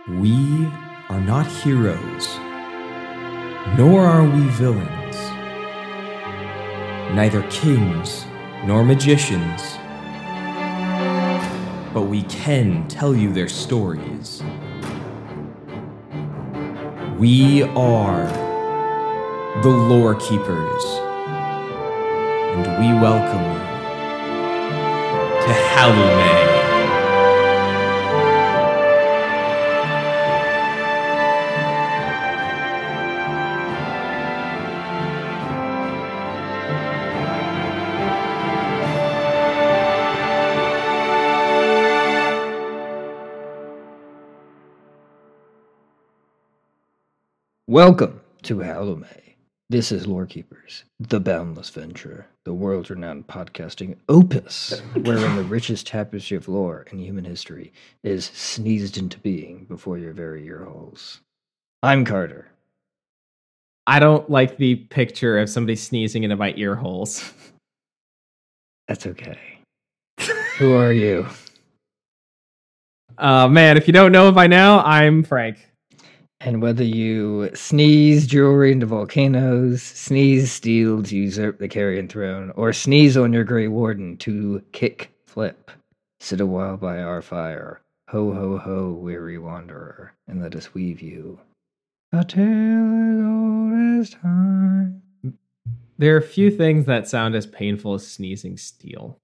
We are not heroes, nor are we villains, neither kings nor magicians, but we can tell you their stories. We are the Lore Keepers, and we welcome you to Halloumay. Welcome to Halloumay. This is Lore Keepers, the boundless venture, the world-renowned podcasting opus, wherein the richest tapestry of lore in human history is sneezed into being before your very ear holes. I'm Carter. I don't like the picture of somebody sneezing into my ear holes. That's okay. Who are you? Man, if you don't know by now, I'm Frank. And whether you sneeze jewelry into volcanoes, sneeze steel to usurp the carrion throne, or sneeze on your Grey Warden to kick flip, sit a while by our fire, ho ho ho, weary wanderer, and let us weave you a tale as old as time. There are a few things that sound as painful as sneezing steel.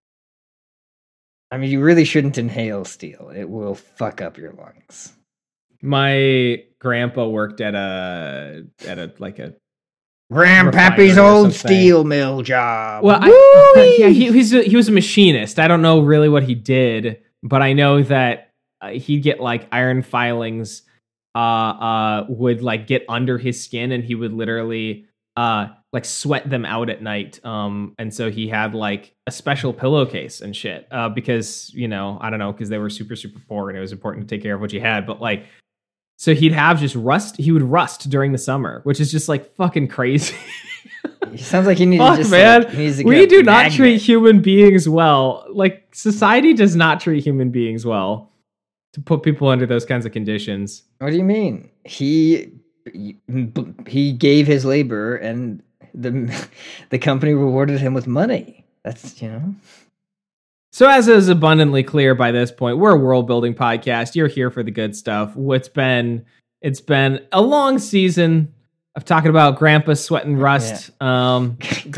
I mean, you really shouldn't inhale steel. It will fuck up your lungs. My grandpa worked at a Grandpappy's old steel mill job. Well, he was a machinist. I don't know really what he did, but I know that he'd get like iron filings would like get under his skin, and he would literally like sweat them out at night. And so he had like a special pillowcase and shit because, you know, I don't know, because they were super, super poor and it was important to take care of what you had. But like, so he'd have just rust. He would rust during the summer, which is just like fucking crazy. It sounds like you need Fuck, to just man. like, he needs to We get do a not magnet. treat human beings well. Like society does not treat human beings well to put people under those kinds of conditions. What do you mean? He gave his labor, and the company rewarded him with money. That's, you know. So as is abundantly clear by this point, we're a world building podcast. You're here for the good stuff. It's been a long season of talking about Grandpa sweating rust. Yeah.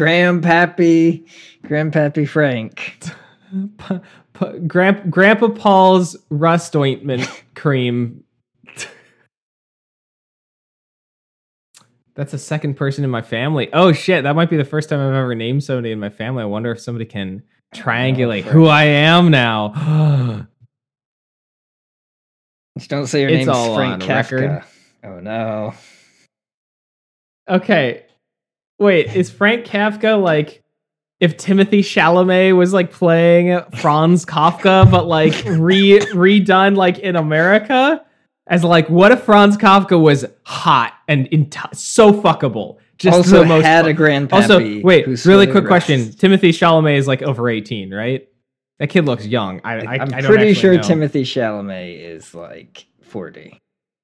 Grandpappy Frank. Grandpa Paul's rust ointment cream. That's the second person in my family. Oh shit, that might be the first time I've ever named somebody in my family. I wonder if somebody can triangulate who I am now. Just don't say your It's name's all Frank on Kafka. record. Oh no. Okay. Wait, is Frank Kafka like if Timothy Chalamet was like playing Franz Kafka, but like redone like in America? As like, what if Franz Kafka was hot and so fuckable? Just Also the most had a grandpappy. Also, wait, who's really sweating quick question. rust. Timothy Chalamet is like over 18, right? That kid looks young. I I'm don't pretty actually sure know. Timothy Chalamet is like 40.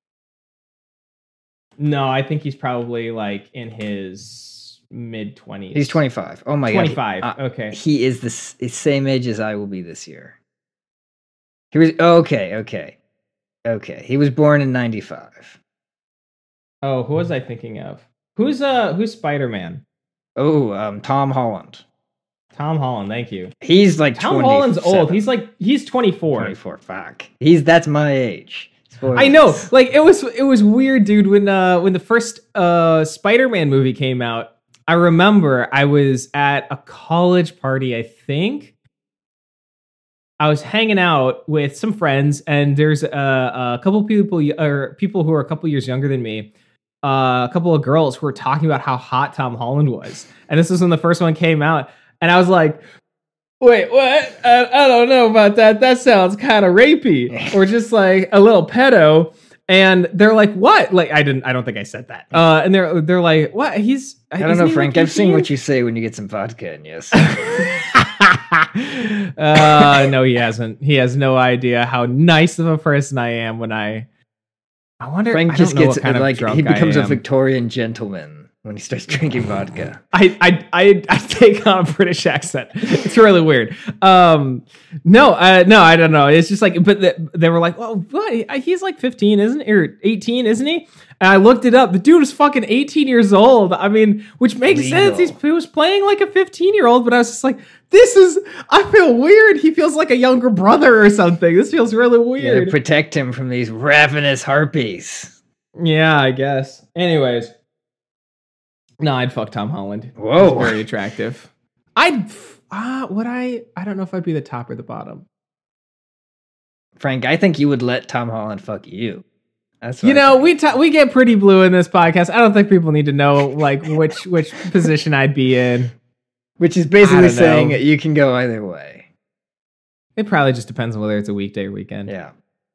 No, I think he's probably like in his mid 20s. He's 25. Oh my 25. god. Okay. He is the same age as I will be this year. He was okay. He was born in 95. Oh, who was I thinking of? Who's Spider-Man? Oh, Tom Holland. Tom Holland, thank you. He's like Tom 27. Holland's old. He's 24. 24. Fuck. That's my age. Spoilers. I know. Like it was weird, dude, when the first Spider-Man movie came out. I remember I was at a college party, I think. I was hanging out with some friends, and there's a couple people who are a couple years younger than me. A couple of girls who were talking about how hot Tom Holland was, and this was when the first one came out, and I was like, "Wait, what? I don't know about that. That sounds kind of rapey, or just like a little pedo." And they're like, "What?" Like I don't think I said that. And they're like, "What? I don't know, Frank. I've seen what you say when you get some vodka in you." So. No, he hasn't. He has no idea how nice of a person I am when I I wonder. Frank I just don't know gets what kind of like drunk he becomes I a am. Victorian gentleman when he starts drinking vodka. I take on a British accent. It's really weird. No, I don't know. It's just like, but they were like, "Well, what? He's like 15, isn't he? Or 18, isn't he?" And I looked it up. The dude is fucking 18 years old. I mean, which makes Legal. sense. He was playing like a 15-year-old, but I was just like, I feel weird. He feels like a younger brother or something. This feels really Yeah, to weird. protect him from these ravenous harpies. Yeah, I guess. Anyways. No, I'd fuck Tom Holland. Whoa. He's very attractive. I don't know if I'd be the top or the bottom. Frank, I think you would let Tom Holland fuck you. That's what You know, we get pretty blue in this podcast. I don't think people need to know like which position I'd be in. which is I basically don't saying know. you can go either way. It probably just depends on whether it's a weekday or weekend. Yeah.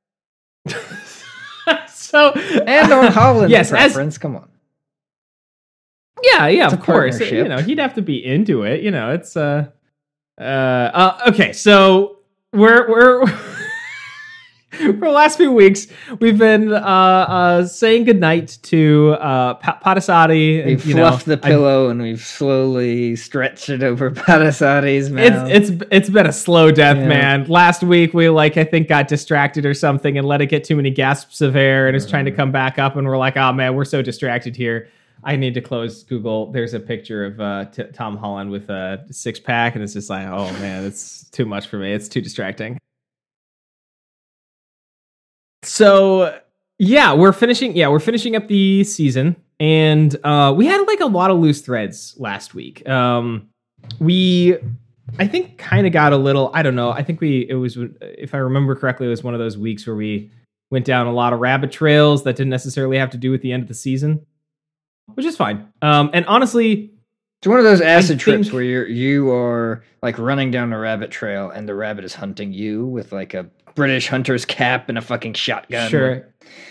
So And on Holland's yes, preference, come on. yeah, It's of a course. partnership. You know, he'd have to be into it. You know, it's okay. So we're for the last few weeks we've been saying goodnight to Padasati. We've you know, fluffed the pillow and we've slowly stretched it over Padasati's mouth. It's been a slow death, Yeah. man. Last week we I think got distracted or something and let it get too many gasps of air and it's trying to come back up and we're like, oh man, we're so distracted here. I need to close Google. There's a picture of Tom Holland with a 6-pack and it's just like, oh man, it's too much for me. It's too distracting. So yeah, we're finishing up the season and we had like a lot of loose threads last week. We I think kind of got a little, I don't know. I think it was, if I remember correctly, it was one of those weeks where we went down a lot of rabbit trails that didn't necessarily have to do with the end of the season, which is fine. And honestly, It's one of those acid trips think- where you are like running down a rabbit trail and the rabbit is hunting you with like a British hunter's cap and a fucking shotgun. sure.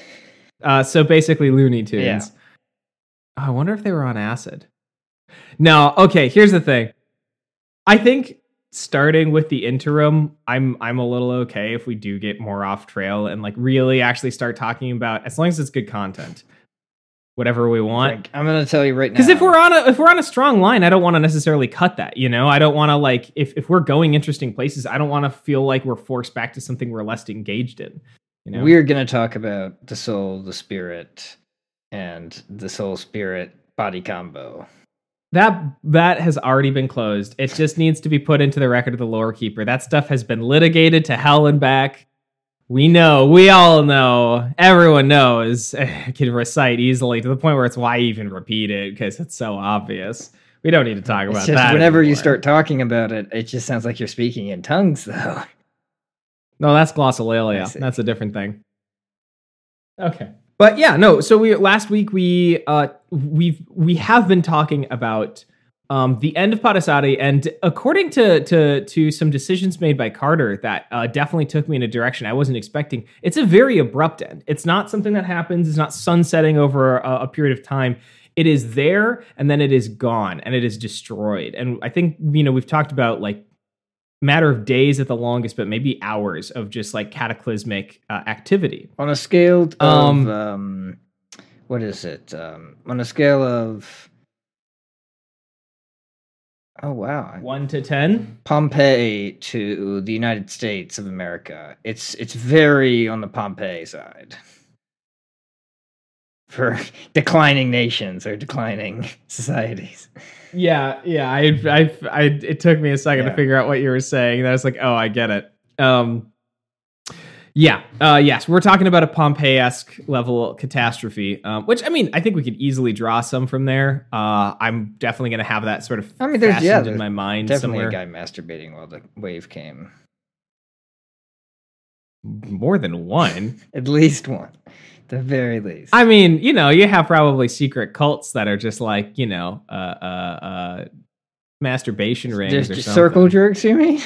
So basically Looney Tunes. Yeah. Oh, I wonder if they were on acid. No, okay, here's the thing. I think starting with the interim, I'm a little okay if we do get more off trail and like really actually start talking about, as long as it's good content, whatever we want. Frank, I'm gonna tell you right now. Because if we're on a strong line, I don't want to necessarily cut that. You know, I don't want to like if we're going interesting places, I don't want to feel like we're forced back to something we're less engaged in. You know, we're gonna talk about the soul, the spirit, and the soul spirit body combo. that has already been closed. It just needs to be put into the record of the lore keeper. That stuff has been litigated to hell and back. We know, we all know, everyone knows. I can recite easily to the point where it's why even repeat it because it's so obvious. We don't need to talk It's about just that. whenever you anymore. start talking about it, it just sounds like you're speaking in tongues, though. No, that's I glossolalia. see. That's a different thing. Okay. But yeah, no. So last week we have been talking about the end of Padasati, and according to some decisions made by Carter that definitely took me in a direction I wasn't expecting. It's a very abrupt end. It's not something that happens. It's not sunsetting over a period of time. It is there, and then it is gone, and it is destroyed. And I think we've talked about like matter of days at the longest, but maybe hours of just like cataclysmic activity. On a scale of what is it? On a scale of oh wow, 1 to 10. Pompeii to the United States of America. It's very on the Pompeii side for declining nations or declining societies. Yeah. It took me a second to Yeah. figure out what you were saying. And I was like, oh, I get it. Yes, we're talking about a Pompeii-esque level catastrophe, which I mean, I think we could easily draw some from there. I'm definitely going to have that sort of there's fastened in my mind Definitely somewhere. a guy masturbating while the wave came. More than one. At least one. The very least. I mean, you have probably secret cults that are just like, masturbation rings or Just something. circle jerks, you mean?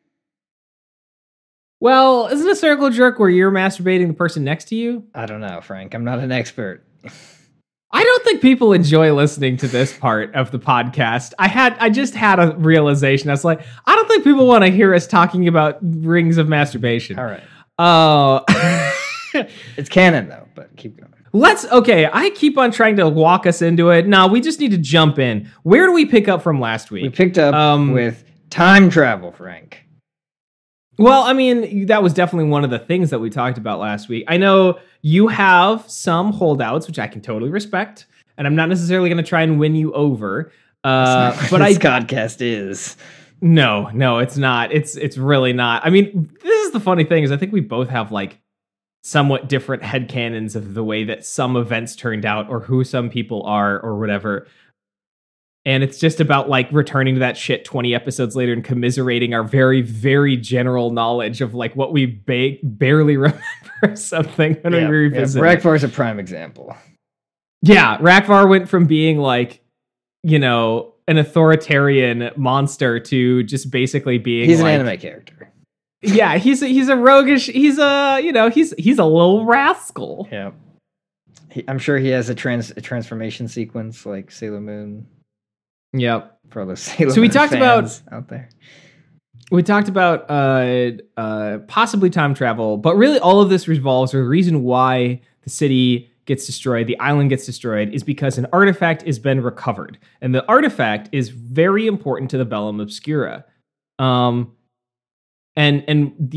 Well, isn't a circle jerk where you're masturbating the person next to you? I don't know, Frank. I'm not an expert. I don't think people enjoy listening to this part of the podcast. I just had a realization. I was like, I don't think people want to hear us talking about rings of masturbation. All right. Oh. It's canon though, but keep going. I keep on trying to walk us into it. No, we just need to jump in. Where do we pick up from last week? We picked up with time travel, Frank. Well, I mean, that was definitely one of the things that we talked about last week. I know you have some holdouts, which I can totally respect, and I'm not necessarily going to try and win you over. But this podcast is. No, it's not. It's really not. I mean, this is the funny thing is I think we both have like somewhat different headcanons of the way that some events turned out or who some people are or whatever. And it's just about like returning to that shit 20 episodes later and commiserating our very, very general knowledge of like what we barely remember something when we revisit. Ragnar is a prime example. Yeah, Ragnar went from being like, you know, an authoritarian monster to just basically being he's an anime character. Yeah, he's a roguish, he's a little rascal. Yeah. I'm sure he has a transformation sequence like Sailor Moon. Yep. For all those Sailor so we Moon talked fans out there. We talked about possibly time travel, but really all of this revolves, or the reason why the city gets destroyed, the island gets destroyed, is because an artifact has been recovered. And the artifact is very important to the Bellum Obscura. I don't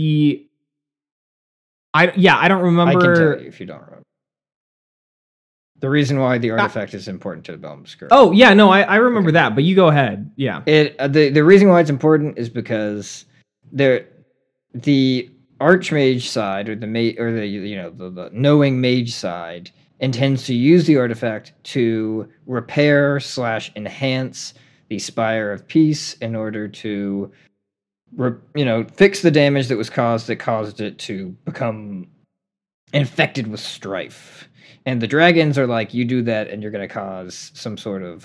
remember. I can tell you if you don't remember. The reason why the artifact is important to the Bellum Obscura. Oh, yeah, no, I remember that, but you go ahead. Yeah. The reason why it's important is because the Archmage side, or the knowing mage side, intends to use the artifact to repair / enhance the Spire of Peace in order to fix the damage that caused it to become infected with strife. And the dragons are like, you do that and you're going to cause some sort of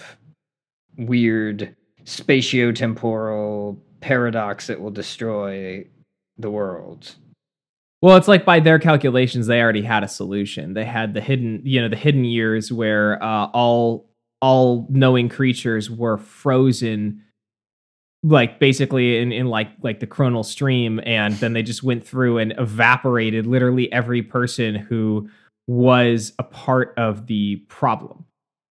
weird spatio-temporal paradox that will destroy the world. Well, it's like by their calculations, they already had a solution. They had the hidden years where all knowing creatures were frozen, like basically in like the chronal stream, and then they just went through and evaporated literally every person who was a part of the problem.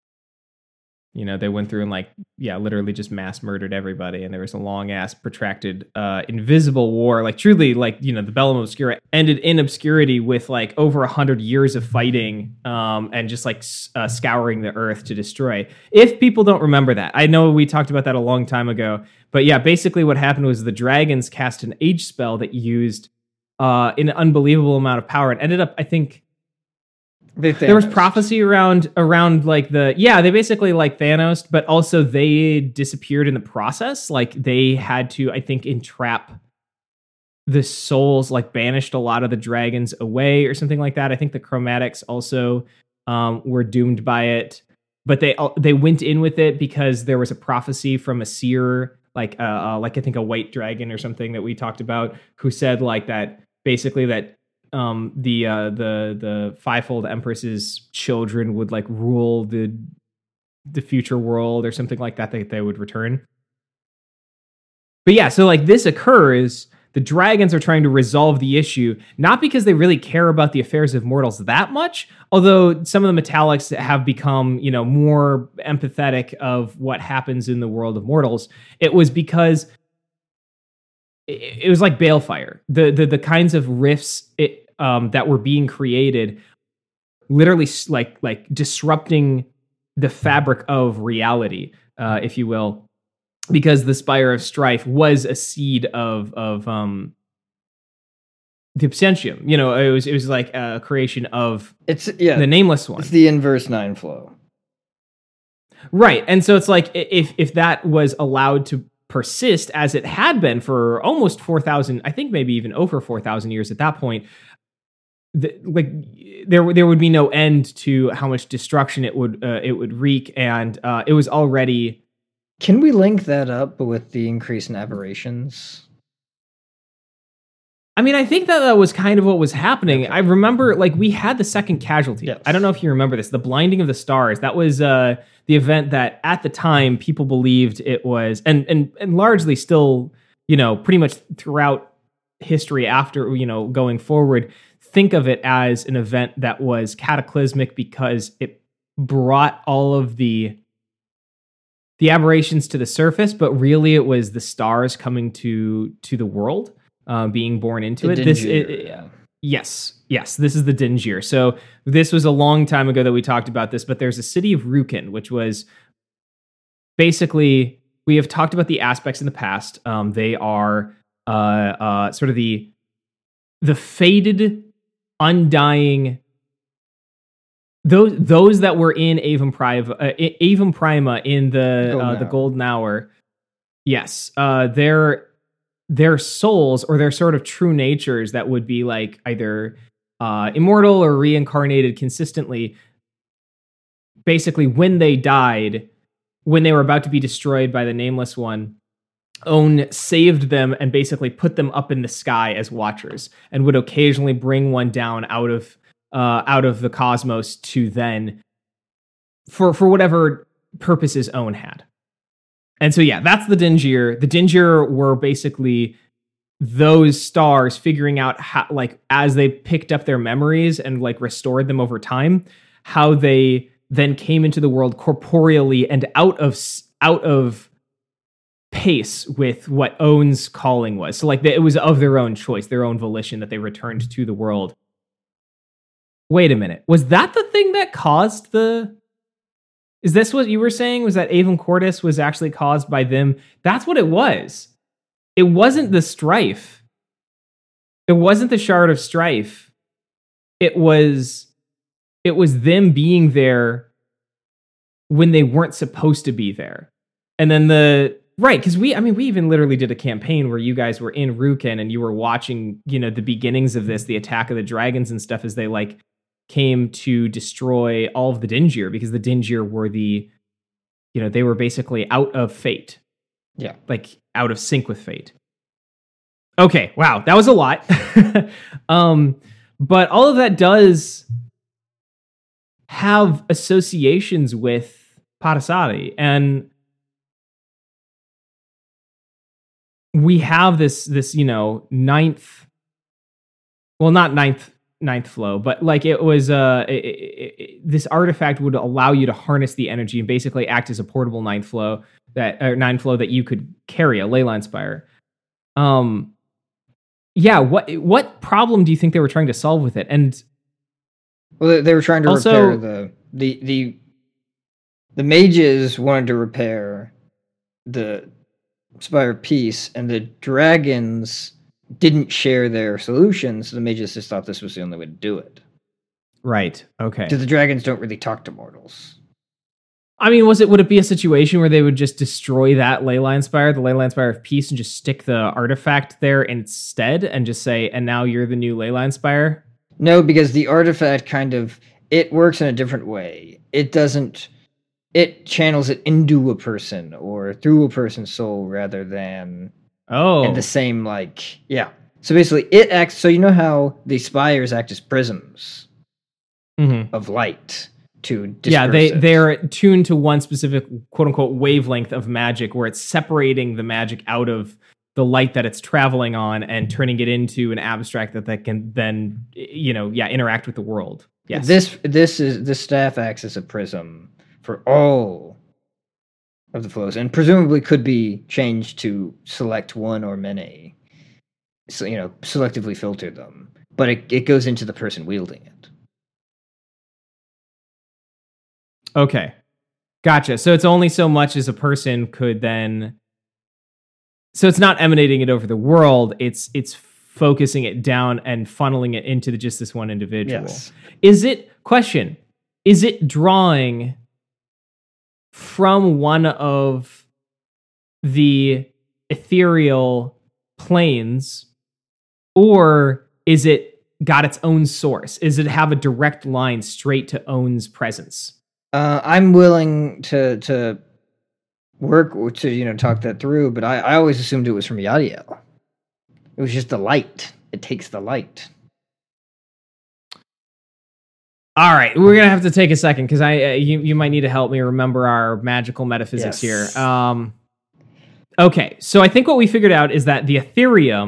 You know, they went through and literally just mass murdered everybody, and there was a long ass protracted invisible war. Like truly, the Bellum Obscura ended in obscurity with like over 100 years of fighting and just like scouring the earth to destroy. If people don't remember that, I know we talked about that a long time ago, but yeah, basically what happened was the dragons cast an age spell that used an unbelievable amount of power and ended up, I think, there was prophecy around like they basically like Thanos, but also they disappeared in the process. Like they had to, I think, entrap the souls, like banished a lot of the dragons away or something like that. I think the Chromatics also were doomed by it, but they went in with it because there was a prophecy from a seer, like I think a white dragon or something that we talked about, who said like that basically that the Fivefold Empress's children would like rule the future world or something like that they would return. But yeah, so like this occurs, the dragons are trying to resolve the issue, not because they really care about the affairs of mortals that much, although some of the Metallics have become, more empathetic of what happens in the world of mortals. It was because it was like Balefire. The kinds of rifts that were being created, literally like disrupting the fabric of reality, if you will, because the Spire of Strife was a seed of the Absentium. It was like a creation of the Nameless One. It's the inverse Nine Flow, right? And so it's like if that was allowed to persist as it had been for almost 4,000, I think maybe even over 4,000 years at that point, there would be no end to how much destruction it would wreak, and it was already. Can we link that up with the increase in aberrations? I mean, I think that was kind of what was happening. Okay. I remember, we had the second casualty. Yes. I don't know if you remember this, the blinding of the stars. That was the event that at the time people believed it was, and largely still, pretty much throughout history after, going forward, think of it as an event that was cataclysmic because it brought all of the aberrations to the surface, but really it was the stars coming to the world, being born into it. Yes, this is the Dingir. So this was a long time ago that we talked about this, but there's a city of Rukin, which was basically, we have talked about the aspects in the past. They are sort of the faded, undying, those that were in Avum Prima in the Golden Hour. Yes, their souls, or their sort of true natures that would be like either immortal or reincarnated consistently. Basically, when they died, when they were about to be destroyed by the Nameless One, Own saved them and basically put them up in the sky as watchers, and would occasionally bring one down out of the cosmos to then, for whatever purposes Own had. And so, yeah, that's the Dingir. The Dingir were basically those stars figuring out how, like, as they picked up their memories and like restored them over time, how they then came into the world corporeally and out of pace with what Own's calling was. So like it was of their own choice, their own volition, that they returned to the world. Wait a minute. Was that the thing that caused the... Is this what you were saying? Was that Avum Quartus was actually caused by them? That's what it was. It wasn't the strife. It wasn't the Shard of Strife. It was them being there when they weren't supposed to be there. And then right, because we even literally did a campaign where you guys were in Rukin and you were watching, the beginnings of this, the attack of the dragons and stuff, as they like came to destroy all of the Dingir, because the Dingir were they were basically out of fate. Yeah. Like out of sync with fate. Okay, wow, that was a lot. But all of that does have associations with Parasati, and we have this ninth, well, not ninth flow, but like it was this artifact would allow you to harness the energy and basically act as a portable ninth flow that you could carry, a Leyline Spire. Yeah, what problem do you think they were trying to solve with it? And well, they were trying to repair the mages wanted to repair the Spire of Peace, and the dragons didn't share their solutions. So the mages just thought this was the only way to do it. Right. Okay. Because the dragons don't really talk to mortals. I mean, would it be a situation where they would just destroy that Leyline Spire, the Leyline Spire of Peace, and just stick the artifact there instead, and just say, and now you're the new Leyline Spire? No, because the artifact it works in a different way. It channels it into a person or through a person's soul rather than in the same, yeah. So basically it acts, so you know how the spires act as prisms of light to disperse it. They're tuned to one specific quote unquote wavelength of magic, where it's separating the magic out of the light that it's traveling on and turning it into an abstract that can then interact with the world. Yes. This staff acts as a prism for all of the flows, and presumably could be changed to select one or many. So, selectively filter them. But it goes into the person wielding it. Okay. Gotcha. So it's only so much as a person could then... So it's not emanating it over the world, it's focusing it down and funneling it into just this one individual. Yes. Is it drawing from one of the ethereal planes, or is it got its own source? Is it have a direct line straight to Own's presence? I'm willing to work to talk that through, but I always assumed it was from Yadiel. It was just the light. It takes the light. All right, we're gonna have to take a second because you might need to help me remember our magical metaphysics here. Okay, so I think what we figured out is that the Ethereum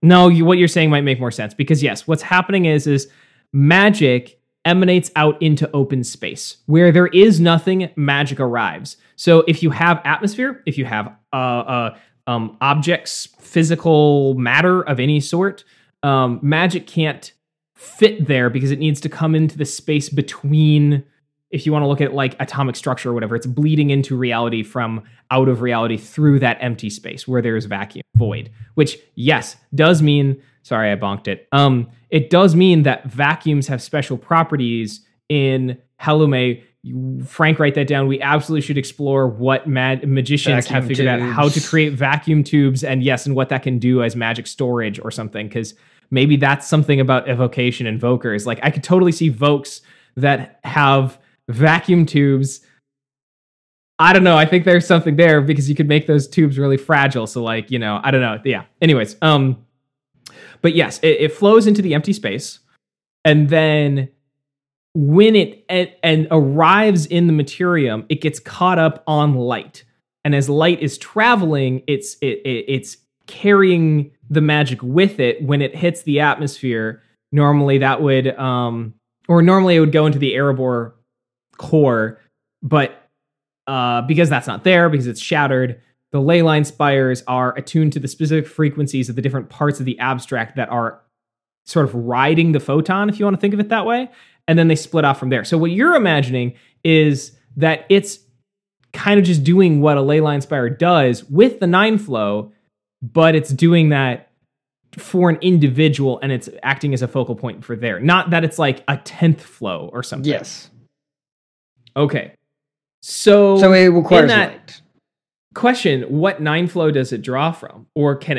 No, what you're saying might make more sense because yes, what's happening is magic emanates out into open space where there is nothing. Magic arrives. So if you have atmosphere, if you have objects, physical matter of any sort, magic can't fit there because it needs to come into the space between. If you want to look at like atomic structure or whatever, it's bleeding into reality from out of reality through that empty space where there's vacuum, void, which yes, does mean, sorry, I bonked it. It does mean that vacuums have special properties in Halume. Frank, write that down. We absolutely should explore what magicians have figured out how to create vacuum tubes and what that can do as magic storage or something. Cause maybe that's something about evocation and Vokers. Like I could totally see Vokes that have vacuum tubes. I don't know. I think there's something there because you could make those tubes really fragile. So like, I don't know. Yeah. Anyways, but yes, it flows into the empty space. And then when it and arrives in the materium, it gets caught up on light. And as light is traveling, it's carrying the magic with it. When it hits the atmosphere, normally that would, or normally it would go into the Erebor core, but because that's not there, because it's shattered, the leyline spires are attuned to the specific frequencies of the different parts of the abstract that are sort of riding the photon, if you want to think of it that way, and then they split off from there. So what you're imagining is that it's kind of just doing what a leyline spire does with the 9 flow, but it's doing that for an individual and it's acting as a focal point for there. Not that it's like a 10th flow or something. Yes. Okay. So it requires light. Question, what 9 flow does it draw from? Or can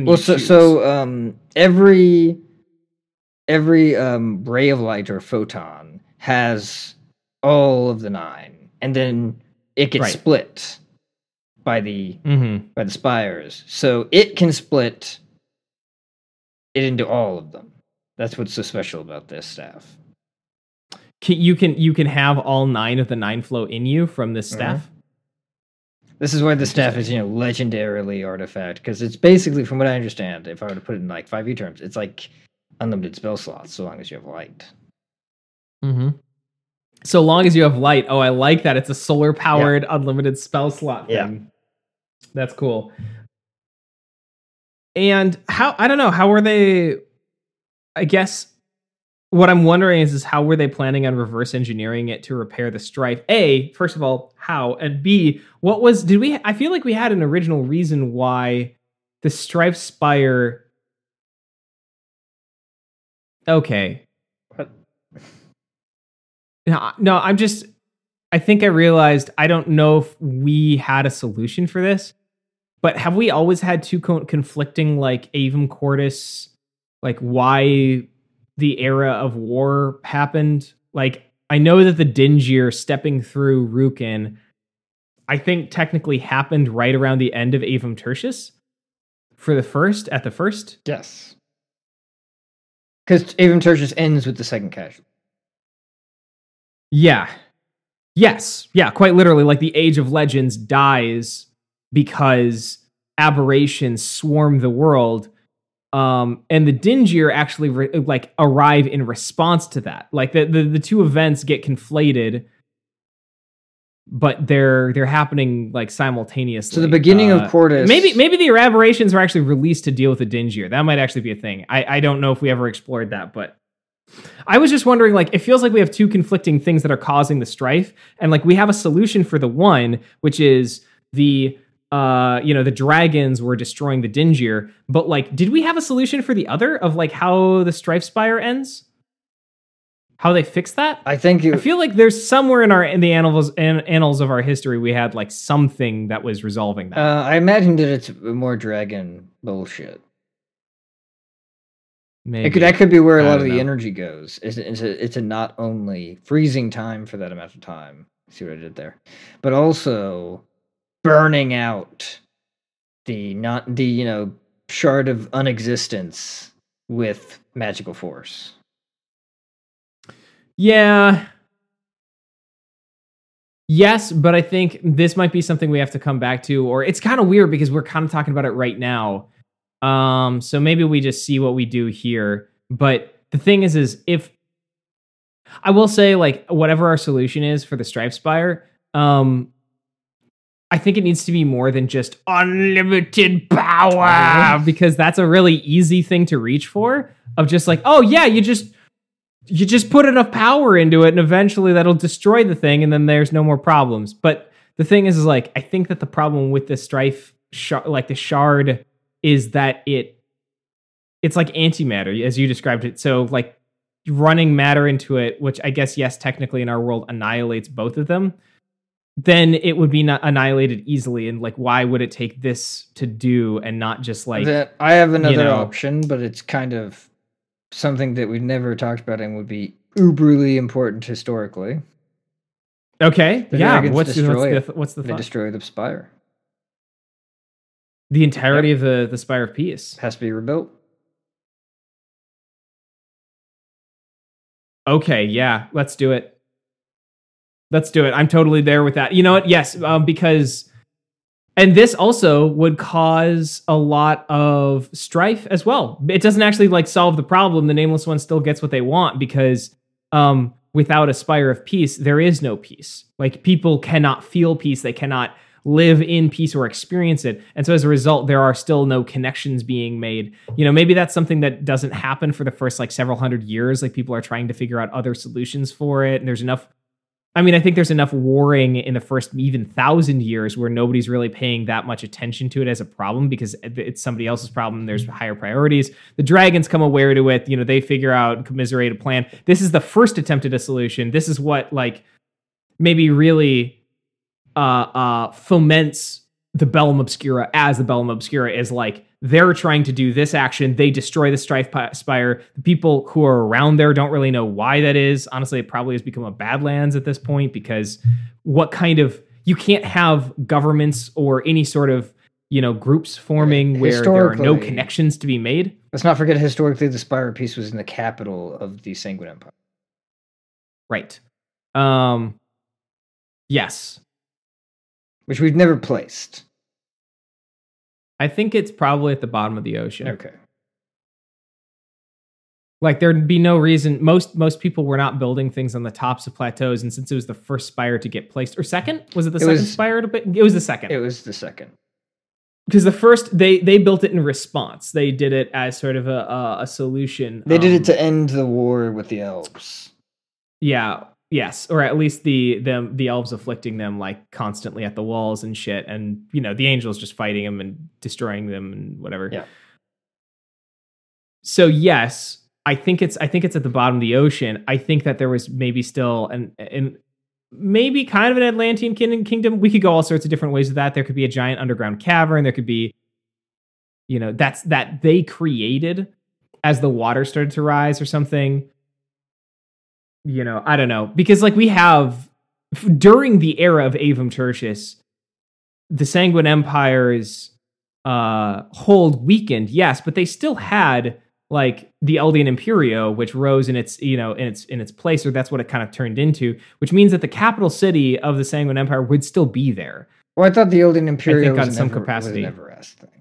every ray of light or photon has all of the 9, and then it gets split by the spires. So it can split it into all of them. That's what's so special about this staff. You can have all 9 of the 9 flow in you from this staff. This is why the staff is, legendarily artifact, because it's basically, from what I understand, if I were to put it in like 5e terms, it's like unlimited spell slots so long as you have light. So long as you have light. Oh, I like that. It's a solar powered unlimited spell slot thing. Yeah. That's cool. And I don't know, how were they, I guess what I'm wondering is how were they planning on reverse engineering it to repair the strife? A, first of all, how? And B, I feel like we had an original reason why the strife spire. Okay. What? No, I think I realized, I don't know if we had a solution for this, but have we always had two conflicting, like, Avum Quartus, like, why the era of war happened? Like, I know that the Dingier stepping through Rukin, I think technically happened right around the end of Avum Tertius at the first. Yes. Because Avum Tertius ends with the second casualty. Yeah. Yes. Yeah, quite literally, like the Age of Legends dies because aberrations swarm the world. And the Dingier actually arrive in response to that. Like the two events get conflated, but they're happening like simultaneously. So the beginning of Quartus, maybe the aberrations are actually released to deal with the Dingier. That might actually be a thing. I don't know if we ever explored that, but I was just wondering, like, it feels like we have two conflicting things that are causing the strife, and like we have a solution for the one, which is the dragons were destroying the Dingier, but like, did we have a solution for the other of like how the Strife Spire ends? How they fix that? I feel like there's somewhere in the annals of our history we had like something that was resolving that. I imagine that it's more dragon bullshit. Maybe that could be where a lot of the energy goes. It's a not only freezing time for that amount of time. See what I did there, but also burning out the shard of unexistence with magical force. Yeah. Yes, but I think this might be something we have to come back to, or it's kind of weird because we're kind of talking about it right now. So maybe we just see what we do here. But the thing is if I will say, like, whatever our solution is for the Strife Spire, I think it needs to be more than just unlimited power, because that's a really easy thing to reach for. Of just like, oh yeah, you just put enough power into it, and eventually that'll destroy the thing, and then there's no more problems. But the thing is like, I think that the problem with the Strife, like the shard, is that it's like antimatter, as you described it. So like running matter into it, which I guess, yes, technically in our world annihilates both of them, then it would be not annihilated easily. And like, why would it take this to do and not just like that? I have another know, option, but it's kind of something that we've never talked about and would be uberly important historically. Okay, yeah. What's the thought? They destroy the Spire. The entirety of the Spire of Peace has to be rebuilt. Okay, yeah, let's do it. I'm totally there with that. You know what? Yes, because, and this also would cause a lot of strife as well. It doesn't actually like solve the problem. The Nameless One still gets what they want, because without a Spire of Peace, there is no peace. Like, people cannot feel peace. They cannot live in peace or experience it. And so as a result, there are still no connections being made. You know, maybe that's something that doesn't happen for the first like several hundred years. Like, people are trying to figure out other solutions for it. And there's enough, I mean, I think there's enough warring in the first even 1,000 years where nobody's really paying that much attention to it as a problem, because it's somebody else's problem. There's higher priorities. The dragons come aware to it. You know, they figure out and commiserate a plan. This is the first attempt at a solution. This is what like maybe really foments the Bellum Obscura, as the Bellum Obscura is like, they're trying to do this action. They destroy the Strife Spire. The people who are around there don't really know why that is. Honestly, it probably has become a Badlands at this point, because what kind of, you can't have governments or any sort of, you know, groups forming where there are no connections to be made. Let's not forget, historically, the Spire of Peace was in the capital of the Sanguine Empire. Right. Yes. Which we've never placed. I think it's probably at the bottom of the ocean. Okay. Like, there'd be no reason. Most people were not building things on the tops of plateaus, and since it was the first spire to get placed, or second, was it the second spire to be? It was the second. It was the second. Because the first, they built it in response. They did it as sort of a solution. They did it to end the war with the elves. Yeah. Yes, or at least the elves afflicting them like constantly at the walls and shit, and you know, the angels just fighting them and destroying them and whatever. Yeah. So yes, I think it's at the bottom of the ocean. I think that there was maybe still an maybe kind of an Atlantean kingdom. We could go all sorts of different ways with that. There could be a giant underground cavern. There could be, you know, that they created as the water started to rise or something. You know, I don't know, because like we have during the era of Avum Tertius, the Sanguine Empire's hold weakened, yes, but they still had like the Eldian Imperio, which rose in its, you know, in its place, or that's what it kind of turned into, which means that the capital city of the Sanguine Empire would still be there. Well, I thought the Eldian Imperio was some capacity. Was an Everest thing.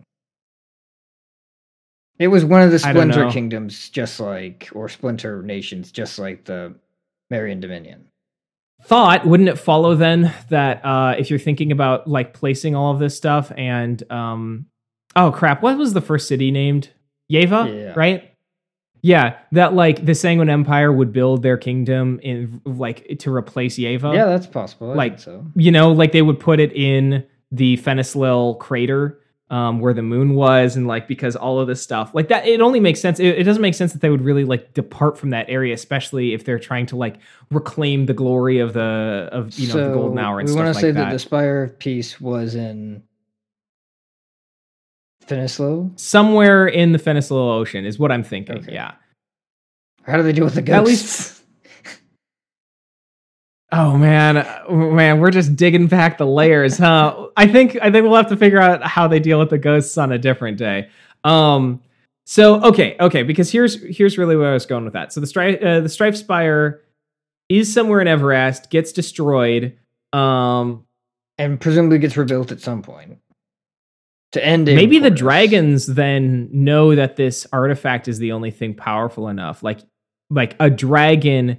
It was one of the splinter kingdoms, just like, or splinter nations, just like the Marian Dominion. Wouldn't it follow then that if you're thinking about like placing all of this stuff and oh crap, what was the first city named? Yeva, right? Yeah, that like the Sanguine Empire would build their kingdom in like to replace Yeva. Yeah, that's possible. I think so. You know, like they would put it in the Fenislil crater where the moon was, and like because all of this stuff like that, it only makes sense. It doesn't make sense that they would really like depart from that area, especially if they're trying to like reclaim the glory of the golden hour and stuff like that. We want to say that the Spire of Peace was in Fenislil? Somewhere in the Fenislil Ocean is what I'm thinking. Okay. Yeah. How do they deal with the ghosts? At least. Oh man, we're just digging back the layers, huh? I think we'll have to figure out how they deal with the ghosts on a different day. So okay, because here's really where I was going with that. So the Strife Spire is somewhere in Everest, gets destroyed, and presumably gets rebuilt at some point. To end maybe the Imporus. dragons then know that this artifact is the only thing powerful enough. Like a dragon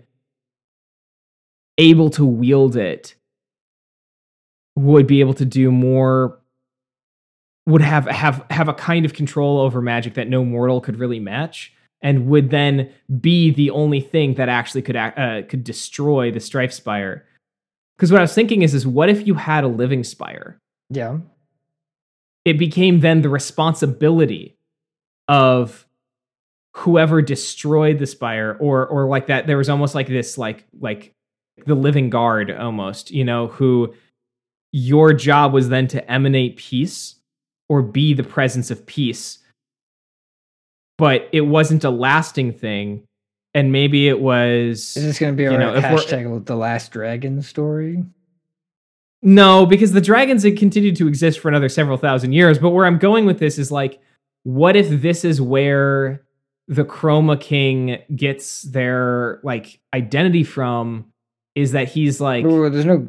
able to wield it would be able to do more, would have a kind of control over magic that no mortal could really match, and would then be the only thing that actually could destroy the Strife Spire. Because what I was thinking is what if you had a living spire? Yeah. It became then the responsibility of whoever destroyed the spire, or like that. There was almost like this, like the living guard almost, who your job was then to emanate peace or be the presence of peace. But it wasn't a lasting thing. And maybe it was... Is this going to be our hashtag The Last Dragon story? No, because the dragons had continued to exist for another several thousand years. But where I'm going with this is like, what if this is where the Chroma King gets their like identity from? Is that he's like... there's no...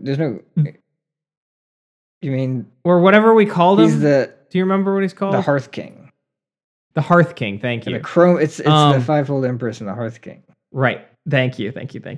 You mean... Or whatever we called him? Do you remember what he's called? The Hearth King. The Hearth King, thank you. It's the Fivefold Empress and the Hearth King. Right. Thank you.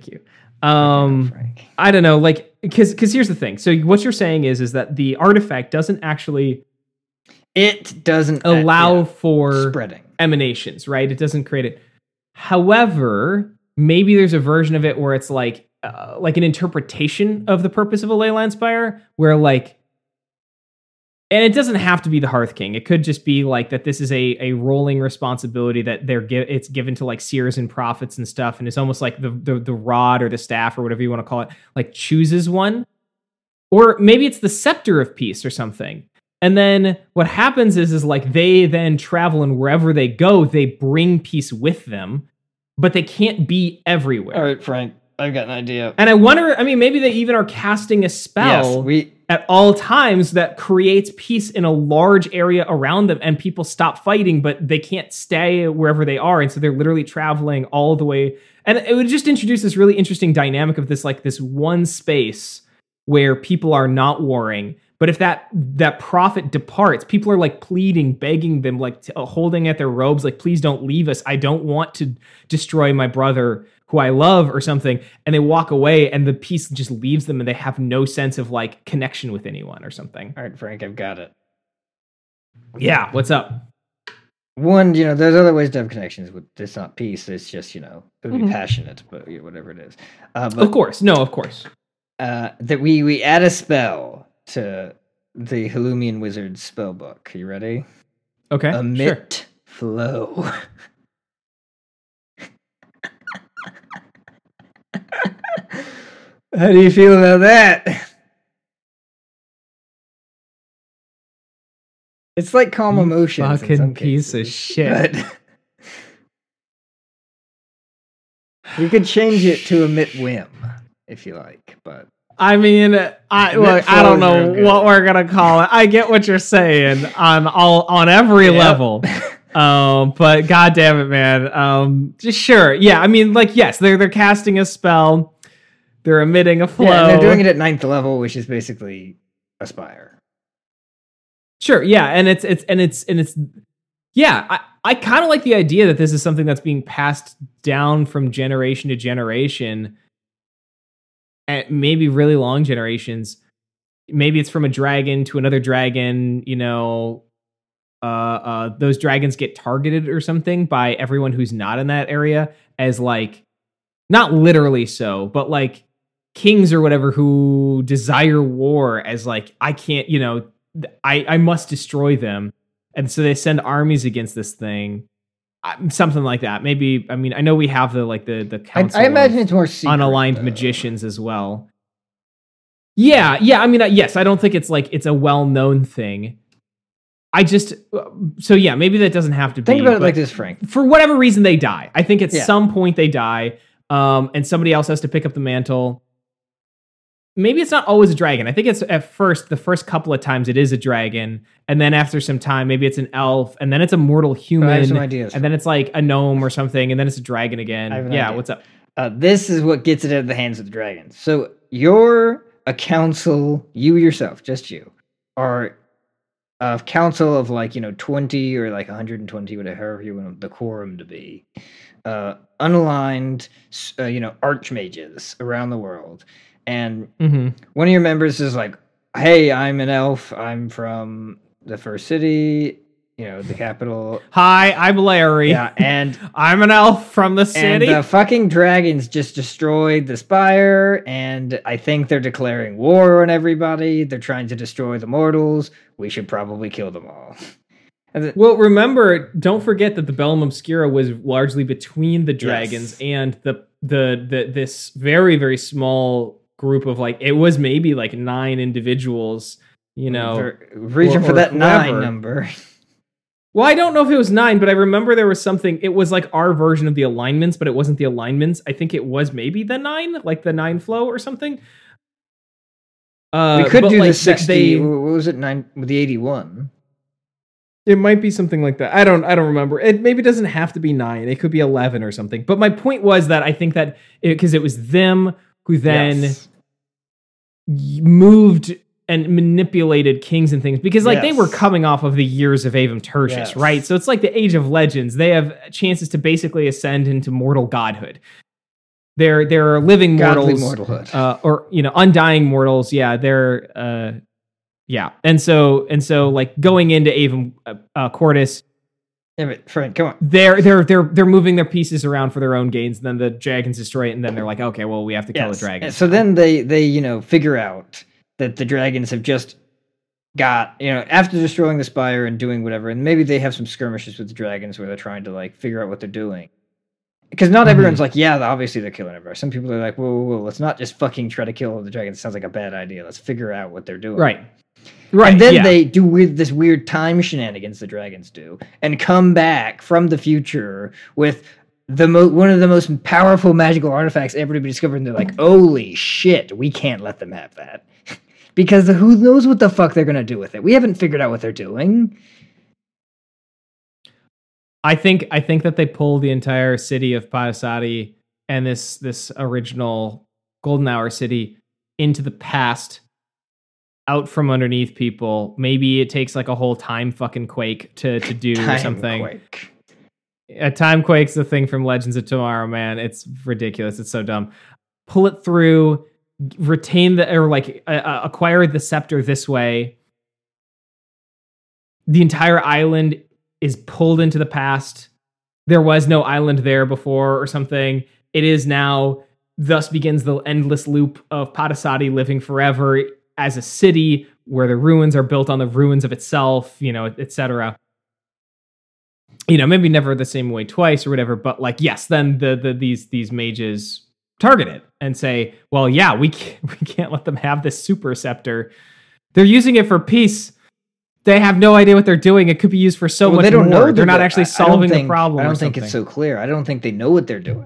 I don't know, like, because here's the thing. So what you're saying is that the artifact doesn't actually... It doesn't allow for spreading emanations, right? It doesn't create it. However, maybe there's a version of it where it's like an interpretation of the purpose of a Leyline Spire, where like... And it doesn't have to be the Hearth King. It could just be like that this is a rolling responsibility that it's given to like seers and prophets and stuff. And it's almost like the rod or the staff or whatever you want to call it, like chooses one. Or maybe it's the Scepter of Peace or something. And then what happens is like they then travel, and wherever they go, they bring peace with them, but they can't be everywhere. All right, Frank, I've got an idea. And I wonder, maybe they even are casting a spell at all times that creates peace in a large area around them, and people stop fighting, but they can't stay wherever they are. And so they're literally traveling all the way. And it would just introduce this really interesting dynamic of this, like this one space where people are not warring. But if that prophet departs, people are like pleading, begging them, like holding at their robes, like, please don't leave us. I don't want to destroy my brother who I love or something. And they walk away, and the peace just leaves them, and they have no sense of like connection with anyone or something. All right, Frank, I've got it. Yeah, what's up? One, there's other ways to have connections with it's not peace. It's just, it would be passionate, but whatever it is. But, of course. That we add a spell to the Hallumian Wizard's spell book. You ready? Okay. Emit flow. How do you feel about that? It's like calm emotions. Fucking piece of shit. You could change it to emit whim if you like, but I don't know what we're gonna call it. I get what you're saying on every level. But god damn it, man. Just sure. Yeah, yes, they're casting a spell. They're emitting a flow. Yeah, and they're doing it at 9th level, which is basically a spire. Sure, yeah, and it's yeah, I kind of like the idea that this is something that's being passed down from generation to generation, and maybe really long generations. Maybe it's from a dragon to another dragon, those dragons get targeted or something by everyone who's not in that area as like, not literally so, but like kings or whatever who desire war as like, I can't, I must destroy them. And so they send armies against this thing. Something like that. Maybe, I know we have the council. I imagine it's more secret, unaligned magicians as well. Yeah. Yes, I don't think it's like, it's a well-known thing. Maybe that doesn't have to be. Think about it like this, Frank. For whatever reason, they die. I think at some point they die, and somebody else has to pick up the mantle. Maybe it's not always a dragon. I think it's the first couple of times it is a dragon, and then after some time, maybe it's an elf, and then it's a mortal human. I have some ideas. And then it's like a gnome or something, and then it's a dragon again. Yeah, idea. What's up? This is what gets it out of the hands of the dragons. So you're a council, you yourself, just you, are a council of like 20 or like 120, whatever you want the quorum to be, unaligned archmages around the world, and one of your members is like, hey, I'm an elf, I'm from the first city, the capital. Hi, I'm Larry. Yeah, and I'm an elf from the city. And the fucking dragons just destroyed the spire, and I think they're declaring war on everybody. They're trying to destroy the mortals. We should probably kill them all. Well, remember, don't forget that the Bellum Obscura was largely between the dragons and the this very, very small group of it was maybe 9 individuals, reaching for that 9 number. Well, I don't know if it was 9, but I remember there was something. It was like our version of the alignments, but it wasn't the alignments. I think it was maybe the 9, like the 9 flow or something. We could do the 60. What was it? 9 with the 81. It might be something like that. I don't remember. It maybe doesn't have to be 9. It could be 11 or something. But my point was that I think that because it was them who then moved and manipulated kings and things, because they were coming off of the years of Avum Tertius, right? So it's like the Age of Legends. They have chances to basically ascend into mortal godhood. They're living mortals, or undying mortals. Yeah, they're and so going into Avum Quartus. Yeah, but Frank, come on. They're moving their pieces around for their own gains. And then the dragons destroy it, and then they're like, okay, well, we have to kill the dragons. So then they figure out that the dragons have just got, after destroying the spire and doing whatever, and maybe they have some skirmishes with the dragons where they're trying to figure out what they're doing. Because not everyone's like, yeah, obviously they're killing everybody. Some people are like, whoa, let's not just fucking try to kill the dragons. It sounds like a bad idea. Let's figure out what they're doing. Right. And then they do this weird time shenanigans the dragons do, and come back from the future with one of the most powerful magical artifacts ever to be discovered. And they're like, holy shit, we can't let them have that. Because who knows what the fuck they're going to do with it. We haven't figured out what they're doing. I think that they pulled the entire city of Padasati and this original Golden Hour city into the past, out from underneath people. Maybe it takes a whole time fucking quake to do something. Quake. A time quake's the thing from Legends of Tomorrow, man. It's ridiculous. It's so dumb. Pull it through, retain acquire the scepter this way. The entire island is pulled into the past. There was no island there before or something. It is now. Thus begins the endless loop of Padasati living forever as a city where the ruins are built on the ruins of itself, etc. Maybe never the same way twice or whatever, but then these mages target it and say, well, yeah, we can't let them have this super scepter. They're using it for peace. They have no idea what they're doing. It could be used for so much more. They're not actually solving the problem. I don't think it's so clear. I don't think they know what they're doing.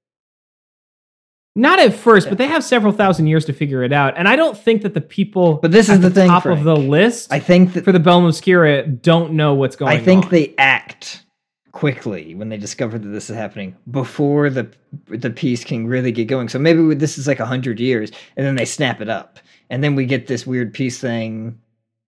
Not at first, but they have several thousand years to figure it out. And I don't think that the people but this is the thing, top Frank. of the list I think that, for the Bellum Obscura don't know what's going on. I think they act quickly when they discover that this is happening before the peace can really get going. So maybe this is 100 years, and then they snap it up. And then we get this weird peace thing.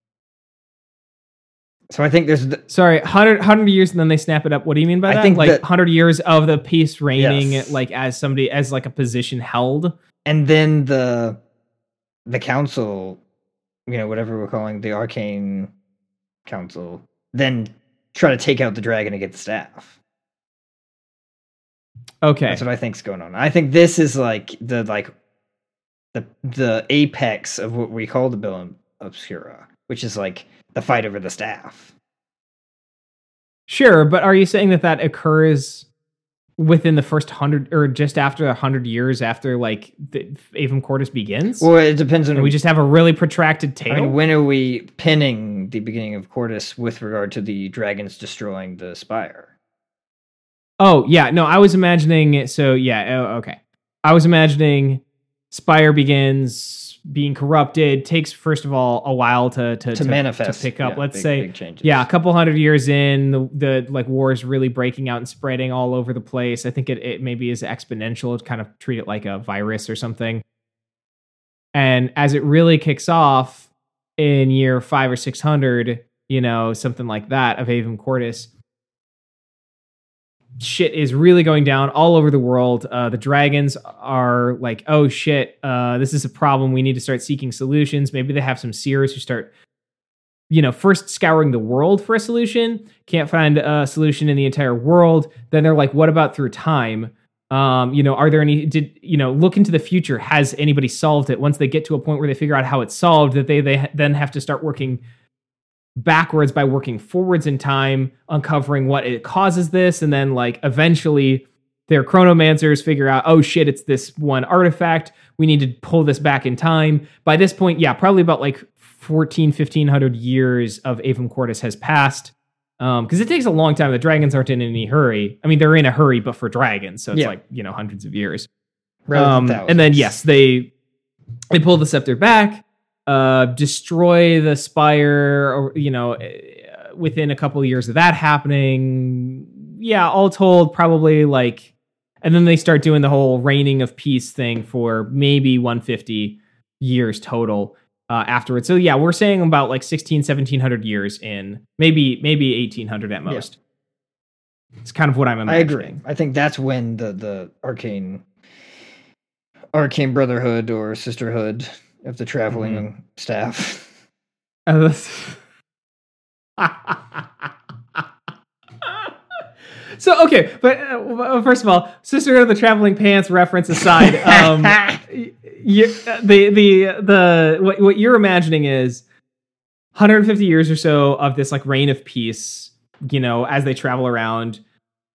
So I think there's... 100 years and then they snap it up. What do you mean by that? I think 100 years of the peace reigning, as a position held. And then the council, whatever we're calling the Arcane Council, then try to take out the dragon and get the staff. Okay. That's what I think's going on. I think this is the apex of what we call the Bellum Obscura, which is the fight over the staff. Sure, but are you saying that occurs within the first 100 or just after 100 years after the Avum Quartus begins? Well, it depends on... we just have a really protracted tale? I mean, when are we pinning the beginning of Quartus with regard to the dragons destroying the spire? Oh, yeah. No, I was imagining... So, yeah, okay. I was imagining spire begins... being corrupted, takes first of all a while to manifest, to pick up. Let's big, say big changes. A couple hundred years in, the war is really breaking out and spreading all over the place. I think it maybe is exponential to kind of treat it like a virus or something. And as it really kicks off in year 500 or 600, something like that of Avum Quartus. Shit is really going down all over the world. The dragons are like, oh shit, this is a problem. We need to start seeking solutions. Maybe they have some seers who start, first scouring the world for a solution. Can't find a solution in the entire world. Then they're like, what about through time? Are there any, look into the future. Has anybody solved it? Once they get to a point where they figure out how it's solved, that they then have to start working backwards by working forwards in time, uncovering what it causes this. And then like eventually their chronomancers figure out, oh shit, it's this one artifact. We need to pull this back in time. By this point, yeah, probably about like 1500 years of Avum Quartus has passed. Because it takes a long time. The dragons aren't in any hurry. I mean, they're in a hurry, but for dragons. So it's hundreds of years. And then, yes, they pull the scepter back, destroy the spire, or, within a couple of years of that happening. Yeah, all told, probably like, and then they start doing the whole reigning of peace thing for maybe 150 years total. Afterwards. So yeah, we're saying about like 1700 years in, maybe 1800 at most. Yeah. It's kind of what I'm imagining. I agree. I think that's when the arcane brotherhood or sisterhood of the traveling staff. So okay, but first of all, Sisterhood of the Traveling Pants reference aside, what you're imagining is 150 years or so of this like reign of peace, as they travel around.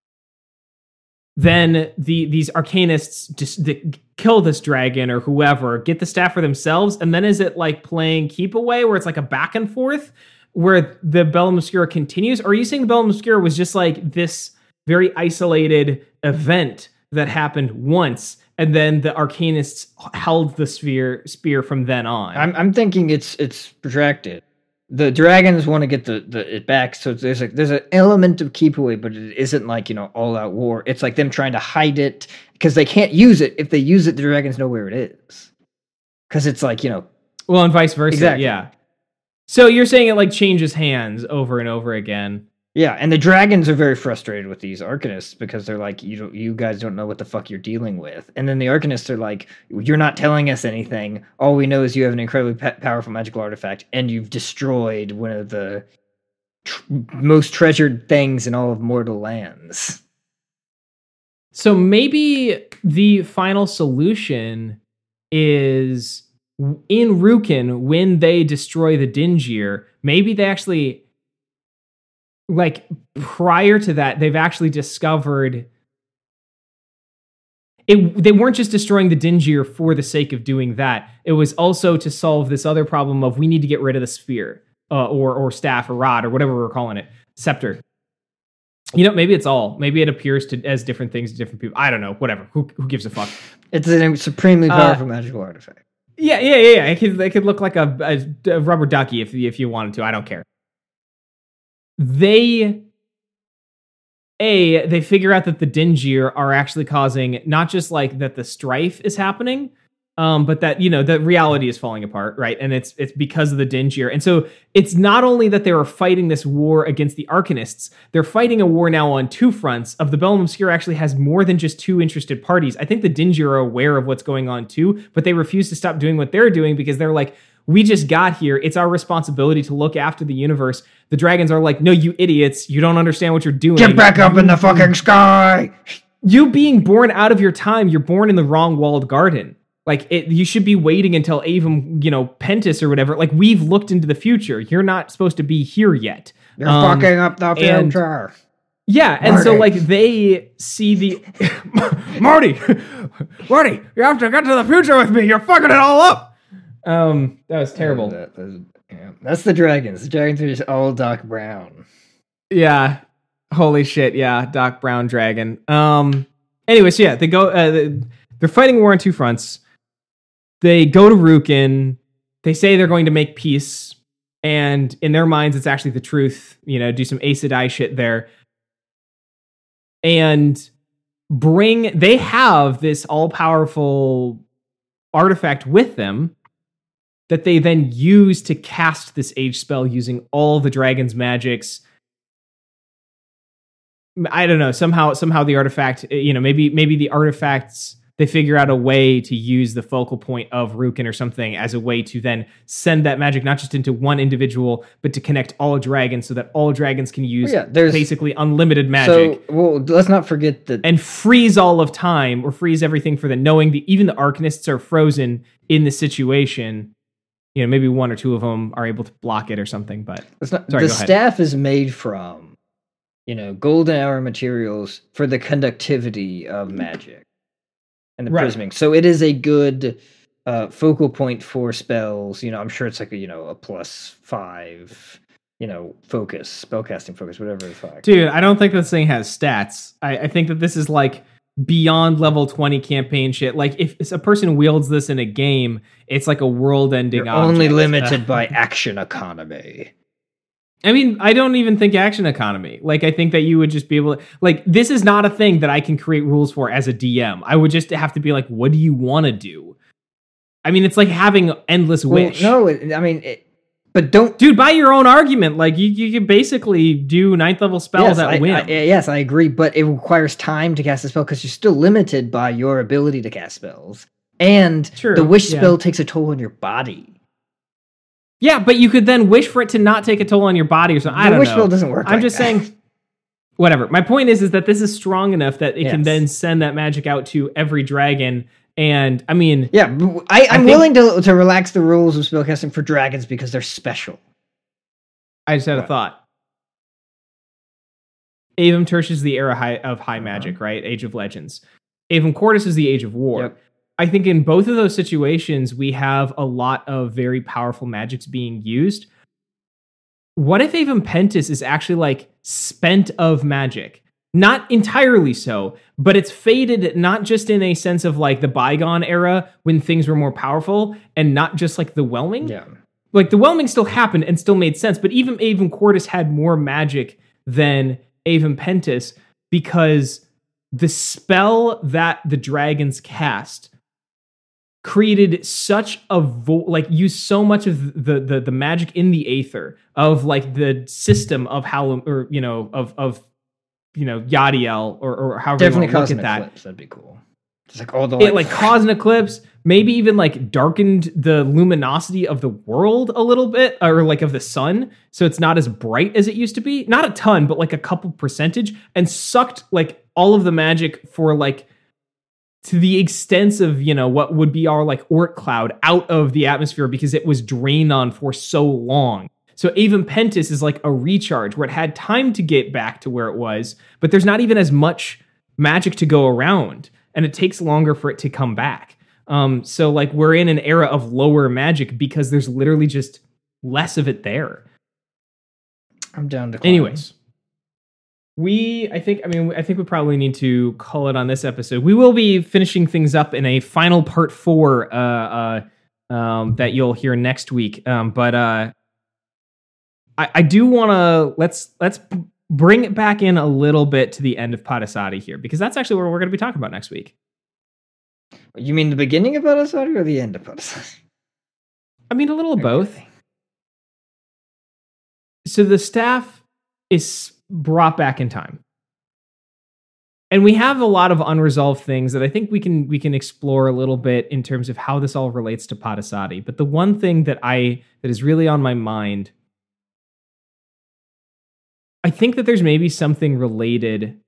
Then these arcanists just kill this dragon or whoever, get the staff for themselves, and then is it like playing Keep Away where it's like a back and forth where the Bellum Obscura continues? Or are you saying the Bellum Obscura was just like this very isolated event that happened once, and then the arcanists held the spear from then on? I'm thinking it's protracted. The dragons want to get it back, so there's an element of keep away, but it isn't like all out war. It's like them trying to hide it because they can't use it. If they use it, the dragons know where it is. Because it's like well, and vice versa. Exactly. Yeah. So you're saying it like changes hands over and over again. Yeah, and the dragons are very frustrated with these arcanists because they're like, you guys don't know what the fuck you're dealing with. And then the arcanists are like, you're not telling us anything. All we know is you have an incredibly powerful magical artifact, and you've destroyed one of the most treasured things in all of mortal lands. So maybe the final solution is in Rukin, when they destroy the Dingear, maybe they actually... like prior to that, they've actually discovered they weren't just destroying the Dingear for the sake of doing that. It was also to solve this other problem of we need to get rid of the spear or staff or rod or whatever we're calling it, scepter. Maybe it's all. Maybe it appears as different things to different people. I don't know. Whatever. Who gives a fuck? It's a supremely powerful magical artifact. Yeah. It could look like a rubber ducky if you wanted to. I don't care. They figure out that the Dingear are actually causing not just like that the strife is happening, but that the reality is falling apart, right? And it's because of the Dingear. And so it's not only that they were fighting this war against the Arcanists, they're fighting a war now on two fronts. Of the Bellum Obscura actually has more than just two interested parties. I think the Dingear are aware of what's going on too, but they refuse to stop doing what they're doing because they're like, we just got here. It's our responsibility to look after the universe. The dragons are like, no, you idiots. You don't understand what you're doing. Get back up in the fucking sky. You being born out of your time, you're born in the wrong walled garden. Like, you should be waiting until Avum, Pentus or whatever. Like, we've looked into the future. You're not supposed to be here yet. You're fucking up the future. Yeah, and so, like, they see the... Marty, you have to get to the future with me. You're fucking it all up. That was terrible. That's the dragons. The dragons are just all Doc Brown. Yeah. Holy shit. Yeah. Doc Brown dragon. Anyways, yeah, they go, they're fighting war on two fronts. They go to Rukin. They say they're going to make peace. And in their minds, it's actually the truth, do some Aes Sedai shit there. And they have this all powerful artifact with them. that they then use to cast this age spell using all the dragon's magics. I don't know, somehow the artifact, maybe the artifacts, they figure out a way to use the focal point of Rukin or something as a way to then send that magic not just into one individual, but to connect all dragons so that all dragons can use basically unlimited magic. So, let's not forget that. And freeze all of time, or freeze everything for the knowing that even the Arcanists are frozen in the situation. Maybe one or two of them are able to block it or something, but... the staff is made from, golden hour materials for the conductivity of magic. And the prisming. So it is a good focal point for spells. I'm sure it's like a +5, focus, spellcasting focus, whatever the fuck. Dude, I don't think this thing has stats. I think that this is like beyond level 20 campaign shit. Like if a person wields this in a game, it's like a world-ending object. Only limited by action economy. I mean, I don't even think action economy. Like, I think that you would just be able to... Like, this is not a thing that I can create rules for as a DM. I would just have to be like, what do you want to do? I mean, it's like having endless wish. But don't... Dude, by your own argument, like, you can basically do 9th level spells at whim. Yes, I agree, but it requires time to cast a spell because you're still limited by your ability to cast spells. And the wish spell takes a toll on your body. Yeah, but you could then wish for it to not take a toll on your body or something. I don't know. The wish spell doesn't work. I'm just saying, whatever. My point is that this is strong enough that it can then send that magic out to every dragon. And I mean, I'm willing to relax the rules of spellcasting for dragons because they're special. I just had a thought. Avum Tertius is the era of high magic, right? Age of Legends. Avum Quartus is the Age of War. Yep. I think in both of those situations, we have a lot of very powerful magics being used. What if Avum Pentis is actually like spent of magic? Not entirely so, but it's faded not just in a sense of like the bygone era when things were more powerful and not just like the whelming. Yeah. Like the whelming still happened and still made sense, but even Avum Quartus had more magic than Avum Pentis because the spell that the dragons cast created such a used so much of the magic in the aether of like the system of Hallam or Yadiel or however definitely you want to look at that. Eclipse, that'd be cool. Just like all the it like caused an eclipse, maybe even like darkened the luminosity of the world a little bit, or like of the sun, so it's not as bright as it used to be. Not a ton, but like a couple percentage, and sucked like all of the magic for like to the extent of, what would be our like Oort cloud out of the atmosphere because it was drained on for so long. So Avum Pentis is like a recharge where it had time to get back to where it was, but there's not even as much magic to go around, and it takes longer for it to come back. So like we're in an era of lower magic because there's literally just less of it there. I'm down to climb. Anyways. I think we probably need to call it on this episode. We will be finishing things up in a final part 4 that you'll hear next week. But I do want to let's bring it back in a little bit to the end of Padasati here, because that's actually where we're going to be talking about next week. You mean the beginning of Padasati or the end of Padasati? I mean a little of both. So the staff is brought back in time. And we have a lot of unresolved things that I think we can explore a little bit in terms of how this all relates to Padasati. But the one thing that is really on my mind, I think that there's maybe something related.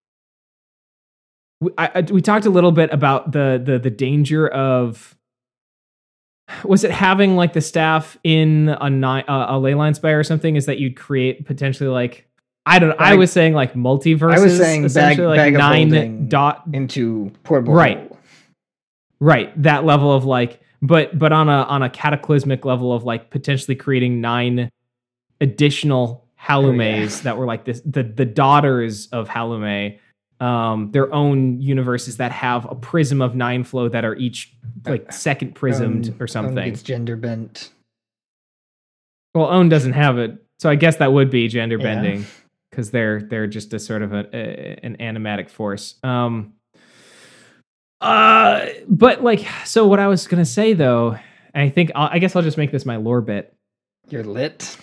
We talked a little bit about the danger of, was it having like the staff in a Leyline Spire or something, is that you'd create potentially like, I don't know. I was saying like multiverses. I was saying bag like of 9 dot into portable. Right. That level of like, but on a cataclysmic level of like potentially creating 9 additional Halumes that were like the daughters of Halume, their own universes that have a prism of 9 flow that are each like second prismed or something. It's gender bent. Well, Own doesn't have it, so I guess that would be gender bending. Because they're just a sort of an animatic force. But like, so what I was gonna say though, And I guess I'll just make this my lore bit. You're lit.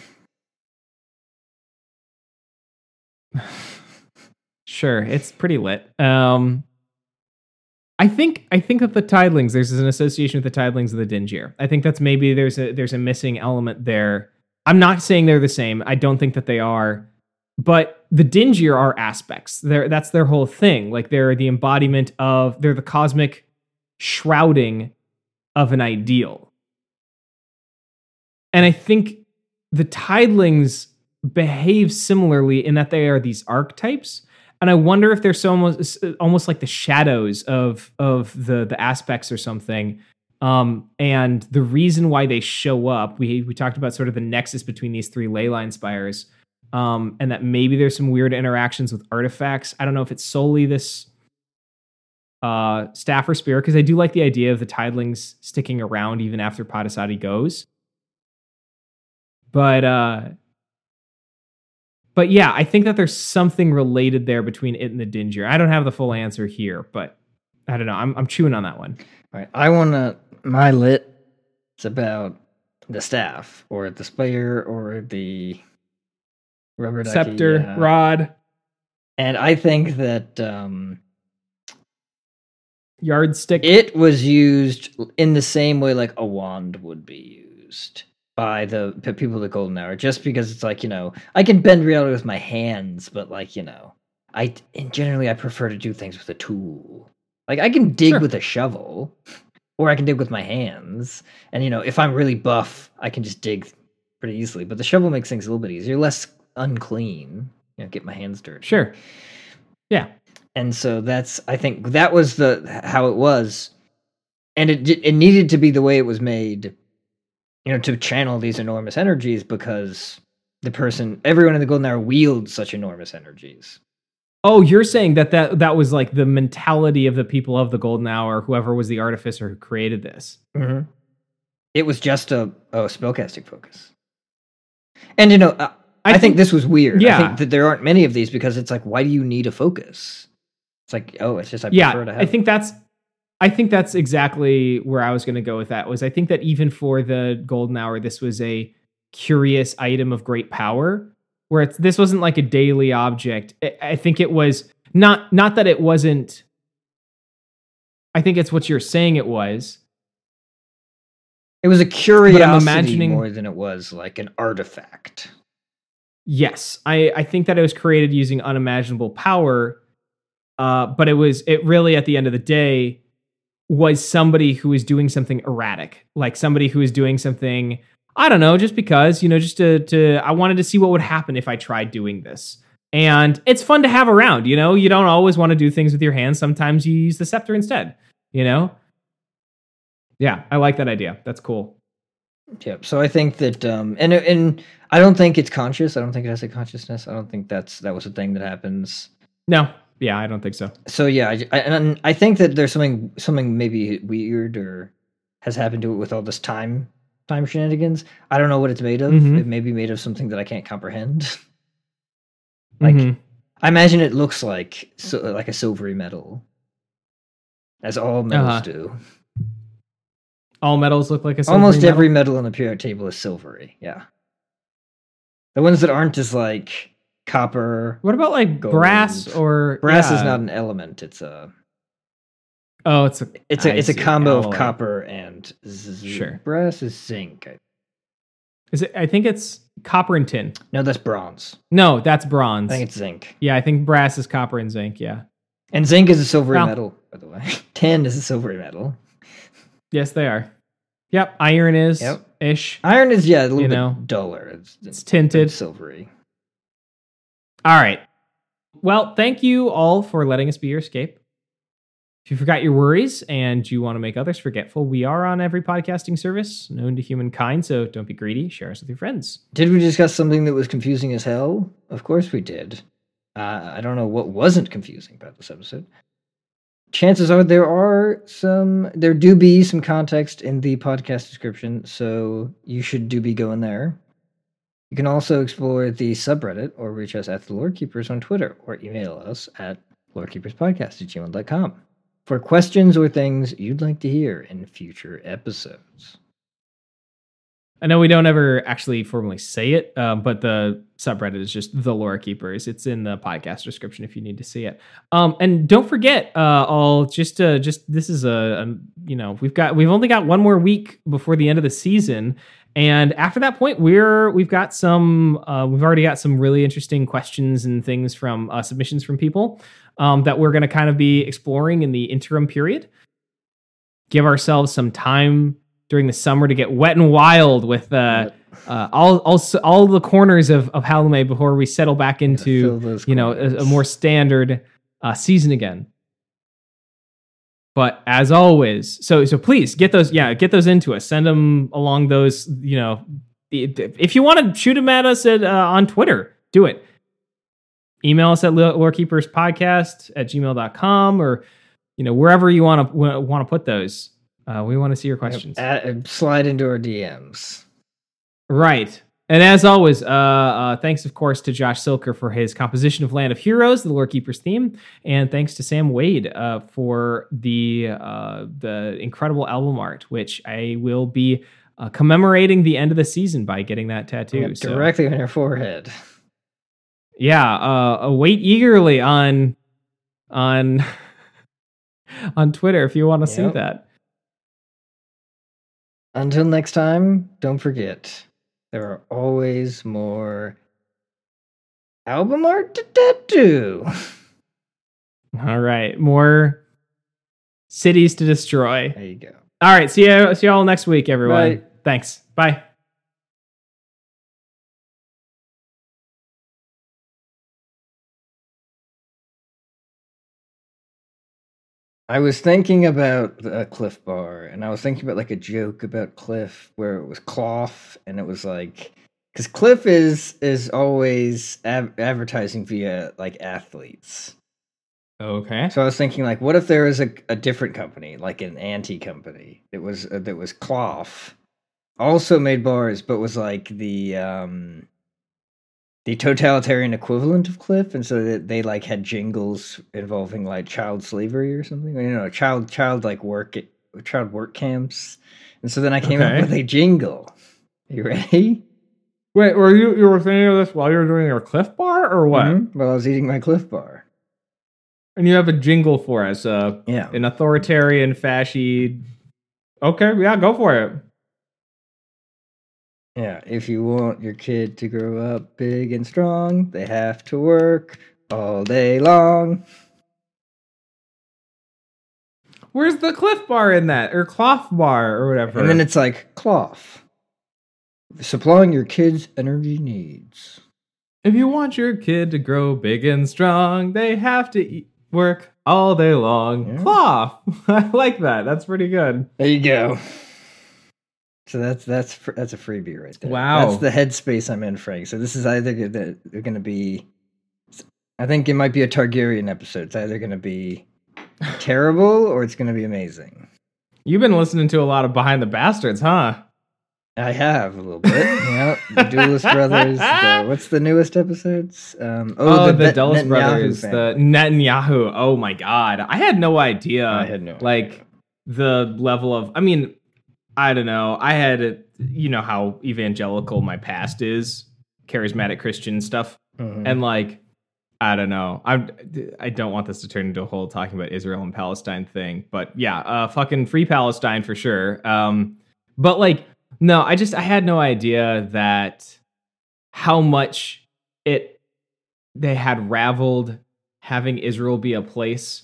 Sure, it's pretty lit. I think that the Tidelings, there's an association with the Tidelings of the Dingier. I think that's maybe there's a missing element there. I'm not saying they're the same. I don't think that they are. But the Dingier are aspects. That's their whole thing. Like they're the embodiment of, they're the cosmic shrouding of an ideal. And I think the Tidelings behave similarly in that they are these archetypes. And I wonder if they're almost like the shadows of the aspects or something. And the reason why they show up, we talked about sort of the nexus between these three leyline spires, and that maybe there's some weird interactions with artifacts. I don't know if it's solely this staff or spear, because I do like the idea of the Tidelings sticking around even after Padasati goes. But yeah, I think that there's something related there between it and the Dingier. I don't have the full answer here, but I don't know. I'm chewing on that one. All right, my lit. It's about the staff or the spear or the rubber ducky, scepter, rod, and I think that yardstick. It was used in the same way like a wand would be used by the people of the Golden Hour, just because it's like, I can bend reality with my hands, but like, generally I prefer to do things with a tool. Like I can dig with a shovel, or I can dig with my hands. And if I'm really buff, I can just dig pretty easily. But the shovel makes things a little bit easier, less unclean. Get my hands dirty. Sure. Yeah. And so I think that was how it was, and it needed to be the way it was made. To channel these enormous energies, because everyone in the Golden Hour wields such enormous energies. Oh, you're saying that was like the mentality of the people of the Golden Hour, whoever was the artificer who created this. Mm-hmm. It was just a spellcasting focus. And, I think this was weird. Yeah. I think that there aren't many of these, because it's like, why do you need a focus? It's like, it's just, I prefer to have I think that's exactly where I was going to go with that. I think that even for the Golden Hour, this was a curious item of great power, where this wasn't like a daily object. I think it was not that it wasn't. I think it's what you're saying it was. It was a curiosity more than it was like an artifact. Yes, I think that it was created using unimaginable power, but it really at the end of the day was somebody who was doing something erratic, like somebody who was doing something, I don't know, just because, just to I wanted to see what would happen if I tried doing this. And it's fun to have around, you don't always want to do things with your hands. Sometimes you use the scepter instead, Yeah, I like that idea. That's cool. Yeah, so I think that, and I don't think it's conscious. I don't think it has a consciousness. I don't think that was a thing that happens. No. Yeah, I don't think so. So yeah, I think that there's something maybe weird or has happened to it with all this time shenanigans. I don't know what it's made of. Mm-hmm. It may be made of something that I can't comprehend. I imagine it looks like a silvery metal, as all metals do. All metals look like a silvery Almost metal? Every metal on the periodic table is silvery. Yeah, the ones that aren't is like copper. What about like gold? Brass is not an element. It's a it's a combo of copper and sure. Brass is zinc. Is it? I think it's copper and tin. No, that's bronze. No, that's bronze. I think it's zinc. Yeah, I think brass is copper and zinc. Yeah, and zinc is a silvery metal, by the way. Tin is a silvery metal. Yes, they are. Yep, iron is ish. Iron is a little bit duller. It's tinted, silvery. All right. Well, thank you all for letting us be your escape. If you forgot your worries and you want to make others forgetful, we are on every podcasting service known to humankind, so don't be greedy. Share us with your friends. Did we discuss something that was confusing as hell? Of course we did. I don't know what wasn't confusing about this episode. Chances are there do be some context in the podcast description, so you should be going there. You can also explore the subreddit or reach us at the Lorekeepers on Twitter or email us at lorekeeperspodcast@gmail.com for questions or things you'd like to hear in future episodes. I know we don't ever actually formally say it, but the subreddit is just The Lore Keepers. It's in the podcast description if you need to see it. And don't forget, this is we've only got one more week before the end of the season, and after that point, we've already got some really interesting questions and things from submissions from people that we're going to kind of be exploring in the interim period. Give ourselves some time during the summer to get wet and wild with all the corners of Halloumi before we settle back into a more standard season again. But as always, so please get those into us. Send them along those. If you want to shoot them at us on Twitter, do it. Email us at lorekeeperspodcast@gmail.com or wherever you want to put those. We want to see your questions. Slide into our DMs. Right. And as always, thanks, of course, to Josh Silker for his composition of Land of Heroes, the Lore Keepers theme. And thanks to Sam Wade for the incredible album art, which I will be commemorating the end of the season by getting that tattoo. Directly on your forehead. Yeah. Wait eagerly on Twitter if you want to see that. Until next time, don't forget, there are always more album art to tattoo. All right, more cities to destroy. There you go. All right, see you all next week, everyone. Bye. Thanks. Bye. I was thinking about Cliff Bar, and I was thinking about like a joke about Cliff where it was cloth, and it was like, because Cliff is always advertising via like athletes. Okay. So I was thinking like, what if there was a different company, like an anti-company that was cloth, also made bars, but was like the totalitarian equivalent of Cliff, and so that they like had jingles involving like child slavery or something, child work camps, and so then I came up with a jingle. You ready? Wait, were you were thinking of this while you were doing your Cliff Bar or what? Mm-hmm. Well, I was eating my Cliff Bar, and you have a jingle for us. An authoritarian fasci. Okay, yeah, go for it. Yeah, if you want your kid to grow up big and strong, they have to work all day long. Where's the Cliff Bar in that? Or Cloth Bar or whatever? And then it's like, cloth. Supplying your kid's energy needs. If you want your kid to grow big and strong, they have to work all day long. Yeah. Cloth. I like that. That's pretty good. There you go. So that's a freebie right there. Wow. That's the headspace I'm in, Frank. So this is either going to be, I think it might be a Targaryen episode. It's either going to be terrible or it's going to be amazing. You've been listening to a lot of Behind the Bastards, huh? I have a little bit. Yeah, the Duelist Brothers. What's the newest episodes? The Dulles Brothers, the Netanyahu. Oh my God, I had no idea. I had no idea. The level of. I mean, I don't know. I had, how evangelical my past is, charismatic Christian stuff, and I don't know. I don't want this to turn into a whole talking about Israel and Palestine thing, but yeah, fucking free Palestine for sure. But no, I had no idea that how much they had raveled having Israel be a place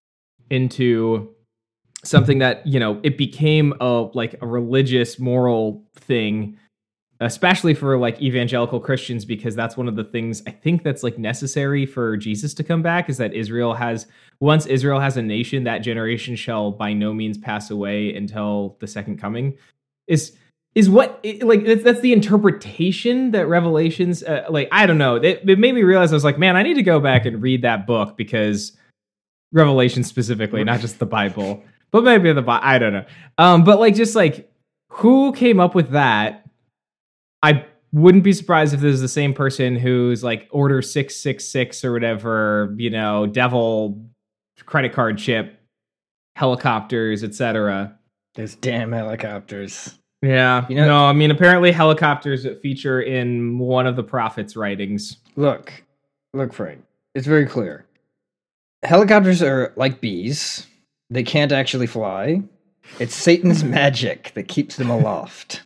into something that, it became a religious moral thing, especially for evangelical Christians, because that's one of the things I think that's necessary for Jesus to come back, is that once Israel has a nation, that generation shall by no means pass away until the second coming is what that's the interpretation that Revelations I don't know, it made me realize I was man, I need to go back and read that book, because Revelation specifically, not just the Bible, but maybe the Bible, I don't know. But who came up with that? I wouldn't be surprised if this is the same person who's Order 666 or whatever, devil credit card chip, helicopters, etc. Those damn helicopters. Yeah. You know- No, I mean, apparently helicopters feature in one of the prophets' writings. Look, Frank. It's very clear. Helicopters are like bees. They can't actually fly. It's Satan's magic that keeps them aloft.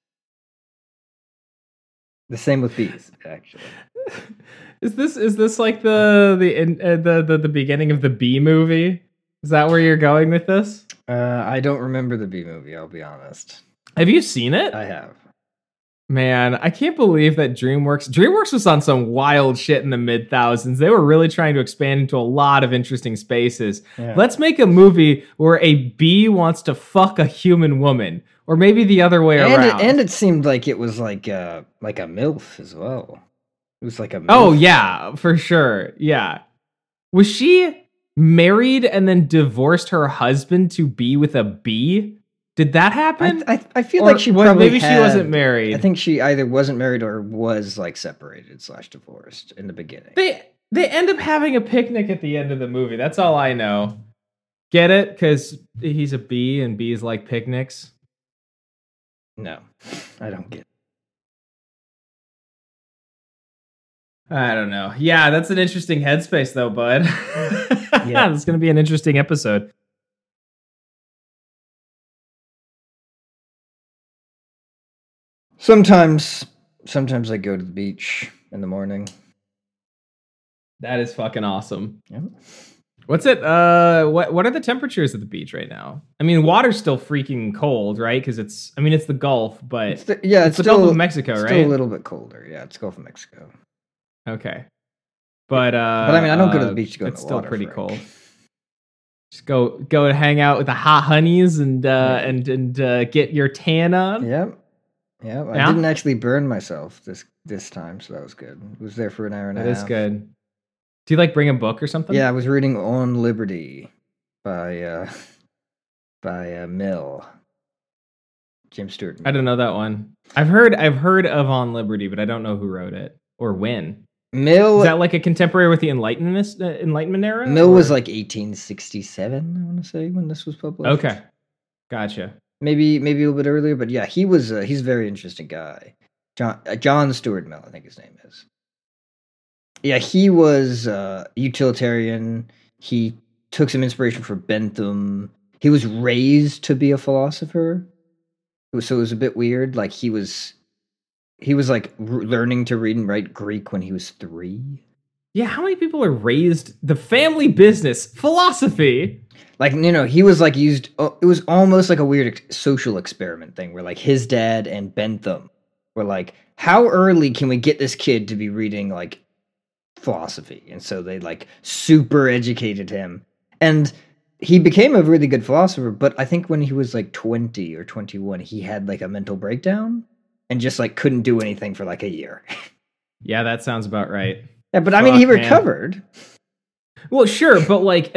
The same with bees, actually. Is this like the beginning of the Bee movie? Is that where you're going with this? I don't remember the bee movie, I'll be honest. Have you seen it? I have. Man, I can't believe that DreamWorks was on some wild shit in the mid-thousands. They were really trying to expand into a lot of interesting spaces. Yeah. Let's make a movie where a bee wants to fuck a human woman, or maybe the other way around. And it seemed like it was like a MILF as well. It was like a MILF. Oh yeah, for sure. Yeah. Was she married and then divorced her husband to be with a bee? Did that happen? I feel Or like she was- probably maybe she had- wasn't married. I think she either wasn't married or was like separated / divorced in the beginning. They end up having a picnic at the end of the movie. That's all I know. Get it? Because he's a bee and bees like picnics. No, I don't get it. I don't know. Yeah, that's an interesting headspace though, bud. Yeah. It's going to be an interesting episode. Sometimes I go to the beach in the morning. That is fucking awesome. Yep. What's it? What are the temperatures at the beach right now? I mean, water's still freaking cold, right? Because it's the Gulf, but It's the Gulf Gulf of Mexico, right? Still a little bit colder. Yeah, it's Gulf of Mexico. Okay, but I mean, I don't go to the beach to go in It's the still water, pretty Frank. cold. Just go to hang out with the hot honeys and get your tan on. Yep. Yeah, I Yeah? didn't actually burn myself this time, so that was good. I was there for an hour and a That half. is good. Do you like bring a book or something? Yeah, I was reading On Liberty by Mill. Jim Stewart. I don't know that one. I've heard of On Liberty, but I don't know who wrote it or when. Mill Is that like a contemporary with the Enlightenment era? Mill was or- like 1867, I want to say, when this was published. Okay, gotcha. Maybe a little bit earlier, but yeah, he's a very interesting guy. John Stuart Mill, I think his name is. Yeah, he was utilitarian. He took some inspiration from Bentham. He was raised to be a philosopher, so it was a bit weird. Like he was like learning to read and write Greek when he was 3. Yeah, how many people are raised the family business philosophy? Like, he was like used. It was almost like a weird social experiment thing where like his dad and Bentham were like, how early can we get this kid to be reading like philosophy? And so they like super educated him, and he became a really good philosopher. But I think when he was like 20 or 21, he had like a mental breakdown and just like couldn't do anything for like a year. Yeah, that sounds about right. Yeah, but I mean, he Fuck, man. recovered. Well, sure, but like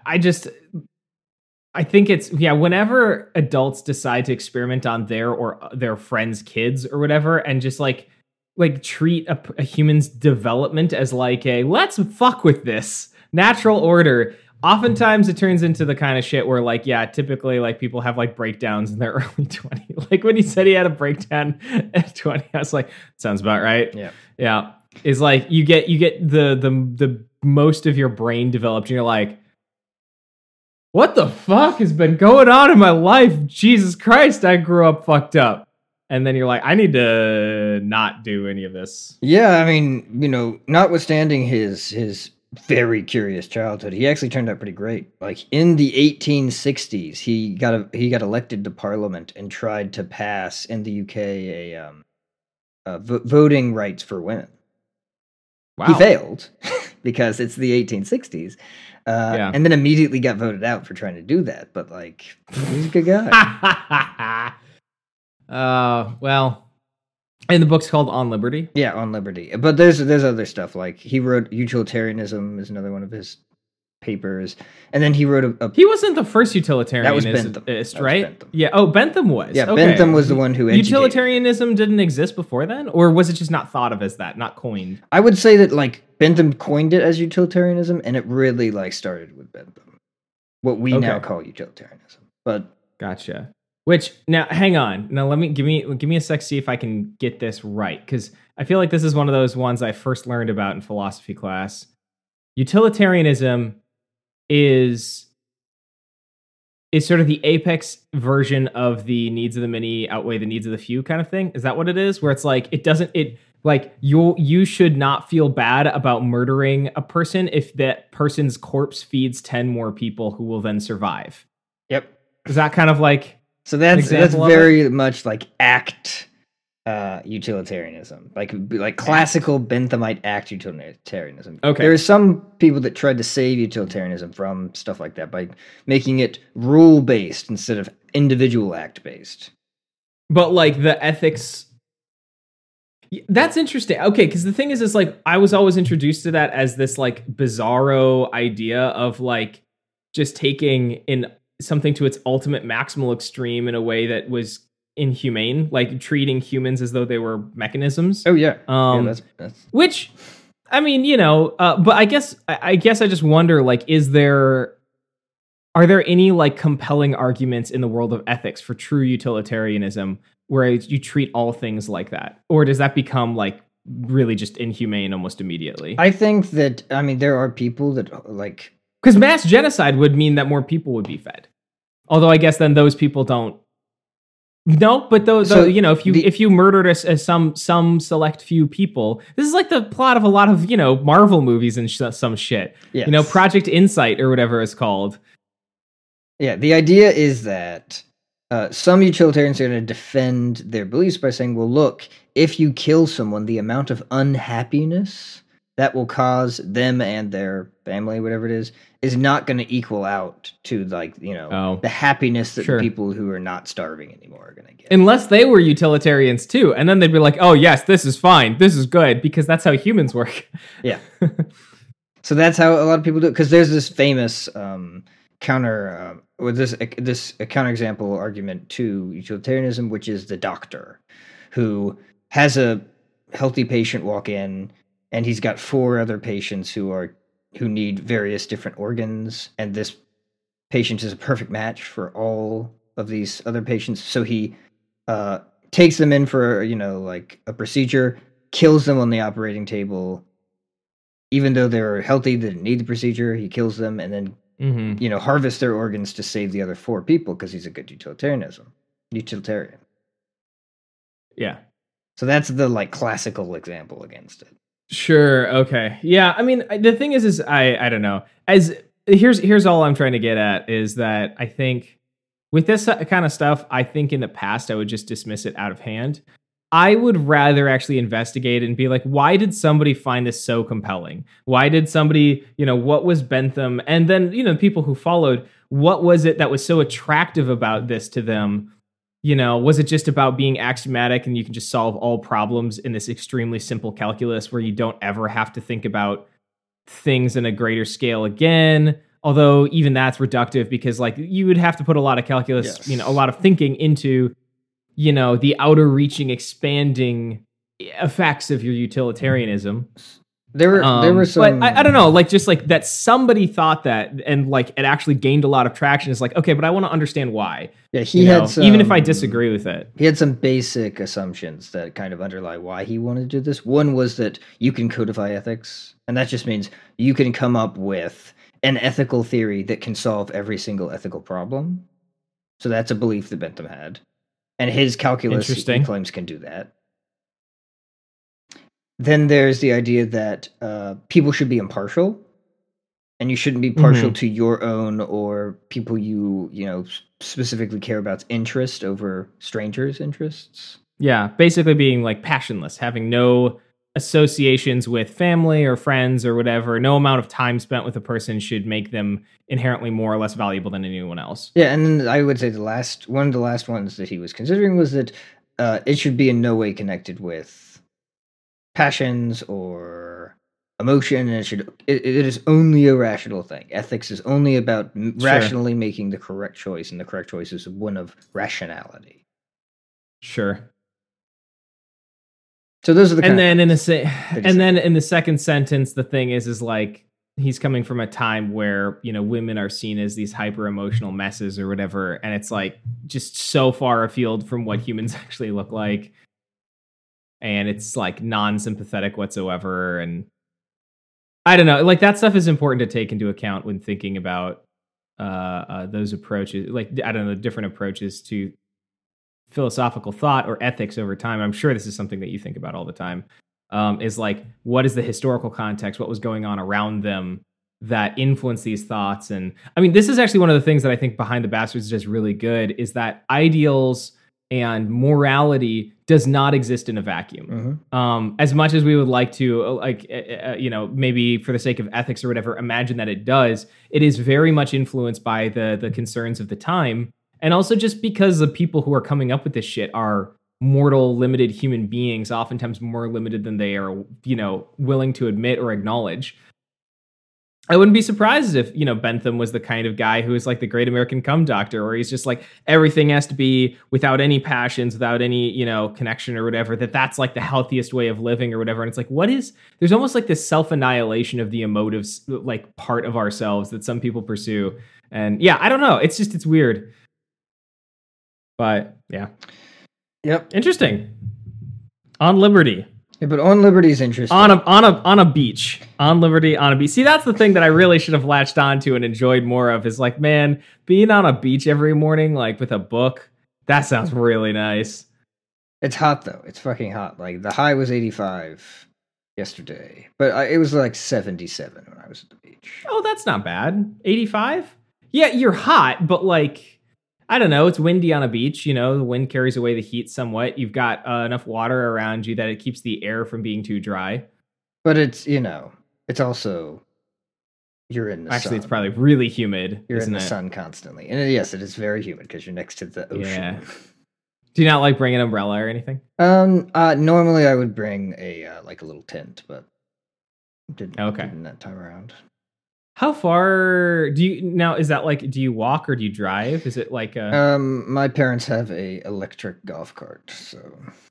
I think it's whenever adults decide to experiment on their friends' kids or whatever, and just like treat a human's development as like a let's fuck with this natural order. Oftentimes it turns into the kind of shit where like, yeah, typically like people have like breakdowns in their early 20s. Like when he said he had a breakdown at 20, I was like, sounds about right. Yeah. Yeah. Is like you get the most of your brain developed and you're like, what the fuck has been going on in my life? Jesus Christ, I grew up fucked up. And then you're like, I need to not do any of this. Yeah, I mean, notwithstanding his very curious childhood, he actually turned out pretty great. Like in the 1860s, he got elected to Parliament and tried to pass in the UK voting rights for women. Wow. He failed because it's the 1860s, and then immediately got voted out for trying to do that. But like, he's a good guy. Well, and the book's called On Liberty. Yeah, On Liberty. But there's other stuff, like he wrote Utilitarianism is another one of his papers, and then he wrote a He wasn't the first utilitarianist, That was Bentham. That was right? Bentham. Yeah. Oh, Bentham was. Yeah, Okay. Bentham was the one who educated. Utilitarianism didn't exist before then, or was it just not thought of as that, not coined? I would say that like Bentham coined it as utilitarianism, and it really like started with Bentham, what we now Okay. call utilitarianism. But Gotcha. Which now, hang on. Now give me a sec. See if I can get this right, because I feel like this is one of those ones I first learned about in philosophy class. Utilitarianism is sort of the apex version of the needs of the many outweigh the needs of the few kind of thing. Is that what it is? Where it's like you should not feel bad about murdering a person if that person's corpse feeds 10 more people who will then survive. Yep. Is that kind of like so that's very much like ACT utilitarianism, like classical Benthamite ACT utilitarianism. Okay. There are some people that tried to save utilitarianism from stuff like that by making it rule based instead of individual act based. But like the ethics, that's interesting. Okay, because the thing is like I was always introduced to that as this like bizarro idea of like just taking in something to its ultimate maximal extreme in a way that was inhumane, like treating humans as though they were mechanisms. Oh yeah, that's... Which, I mean, but I guess I just wonder, like, are there any like compelling arguments in the world of ethics for true utilitarianism where you treat all things like that, or does that become like really just inhumane almost immediately? I think that there are people that like, because mass genocide would mean that more people would be fed. Although I guess then those people don't. No, but if you murdered some select few people, this is like the plot of a lot of Marvel movies and some shit. Yes. Project Insight or whatever it's called. Yeah, the idea is that some utilitarians are going to defend their beliefs by saying, "Well, look, if you kill someone, the amount of unhappiness that will cause them and their family, whatever it is not going to equal out to the happiness that the people who are not starving anymore are going to get." Unless they were utilitarians too, and then they'd be like, "Oh yes, this is fine, this is good," because that's how humans work. Yeah. So that's how a lot of people do it. Because there's this famous counterexample argument to utilitarianism, which is the doctor who has a healthy patient walk in, and he's got 4 other patients who need various different organs, and this patient is a perfect match for all of these other patients. So he takes them in for like a procedure, kills them on the operating table, even though they're healthy, they didn't need the procedure. He kills them and then harvest their organs to save the other 4 people because he's a good utilitarian. Yeah. So that's the like classical example against it. Sure. Okay. Yeah. I mean, the thing is I don't know. Here's all I'm trying to get at is that I think with this kind of stuff, I think in the past I would just dismiss it out of hand. I would rather actually investigate and be like, why did somebody find this so compelling? Why did somebody, what was Bentham? And then, people who followed, what was it that was so attractive about this to them? Was it just about being axiomatic and you can just solve all problems in this extremely simple calculus where you don't ever have to think about things in a greater scale again? Although even that's reductive because like you would have to put a lot of calculus, yes, a lot of thinking into the outer reaching, expanding effects of your utilitarianism. There were some, but I don't know, like just like that somebody thought that and like it actually gained a lot of traction. It's like, okay, but I want to understand why. Yeah, he had some, even if I disagree with it. He had some basic assumptions that kind of underlie why he wanted to do this. One was that you can codify ethics, and that just means you can come up with an ethical theory that can solve every single ethical problem. So that's a belief that Bentham had. And his calculus, he claims, can do that. Then there's the idea that people should be impartial, and you shouldn't be partial to your own or people you specifically care about's interest over strangers' interests. Yeah, basically being like passionless, having no associations with family or friends or whatever. No amount of time spent with a person should make them inherently more or less valuable than anyone else. Yeah, and then I would say one of the last ones that he was considering was that it should be in no way connected with passions or emotion, and it is only a rational thing. Ethics is only about rationally making the correct choice, and the correct choice is one of rationality. Sure. So those are the and then in the second sentence, the thing is like he's coming from a time where, you know, women are seen as these hyper emotional messes or whatever, and it's like just so far afield from what humans actually look like, and it's like non-sympathetic whatsoever. And I don't know, like that stuff is important to take into account when thinking about those approaches, like I don't know, different approaches to philosophical thought or ethics over time. I'm sure this is something that you think about all the time. Is like, what is the historical context? What was going on around them that influenced these thoughts? And I mean, this is actually one of the things that I think Behind the Bastards is really good, is that ideals and morality does not exist in a vacuum. As much as we would like to, you know, maybe for the sake of ethics or whatever, imagine that it does, it is very much influenced by the concerns of the time. And also just because the people who are coming up with this shit are mortal, limited human beings, oftentimes more limited than they are, you know, willing to admit or acknowledge. I wouldn't be surprised if, you know, Bentham was the kind of guy who is like the great American cum doctor, where he's just like, everything has to be without any passions, without any, you know, connection or whatever, that's like the healthiest way of living or whatever. And it's like, there's almost like this self-annihilation of the emotive, like, part of ourselves that some people pursue. And yeah, I don't know. It's weird. But yeah. Yep. Interesting. On Liberty. Yeah, but On Liberty is interesting. On a beach. On Liberty, on a beach. See, that's the thing that I really should have latched onto and enjoyed more of, is like, man, being on a beach every morning, like with a book, that sounds really nice. It's hot though. It's fucking hot. Like the high was 85 yesterday, but it was like 77 when I was at the beach. Oh, that's not bad. 85? Yeah, you're hot, but like, I don't know, it's windy on a beach, you know, the wind carries away the heat somewhat. You've got enough water around you that it keeps the air from being too dry. But it's, you know, it's also, you're in the sun. Actually, it's probably really humid. You're in the sun constantly. And yes, it is very humid because you're next to the ocean. Yeah. Do you not like bring an umbrella or anything? Normally I would bring a little tent, but didn't that time around. How far do you now? Is that like, do you walk or do you drive? Is it like a? My parents have a electric golf cart, so.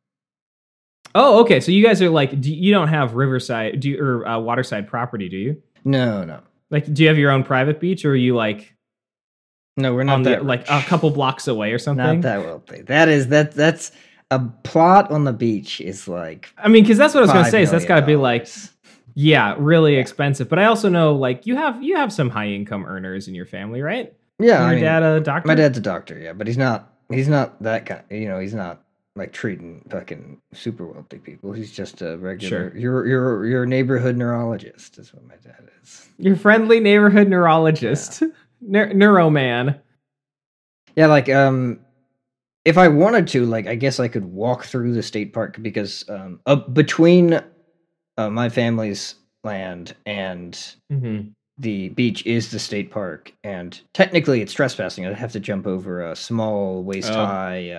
Oh, okay. So you guys are like, you don't have riverside, or waterside property, do you? No. Like, do you have your own private beach, or are you like? No, we're not that like a couple blocks away or something. Not that wealthy. That's a plot on the beach is like. I mean, because that's what I was going to say. So that's got to be like. Yeah, really expensive. But I also know, like, you have some high income earners in your family, right? Yeah, your dad a doctor? My dad's a doctor, yeah, but he's not that kind. You know, he's not like treating fucking super wealthy people. He's just a regular. Sure. Your neighborhood neurologist is what my dad is. Your friendly neighborhood neurologist, Neuroman. Yeah, like if I wanted to, like, I guess I could walk through the state park because between. My family's land and the beach is the state park, and technically it's trespassing. I'd have to jump over a small waist-high.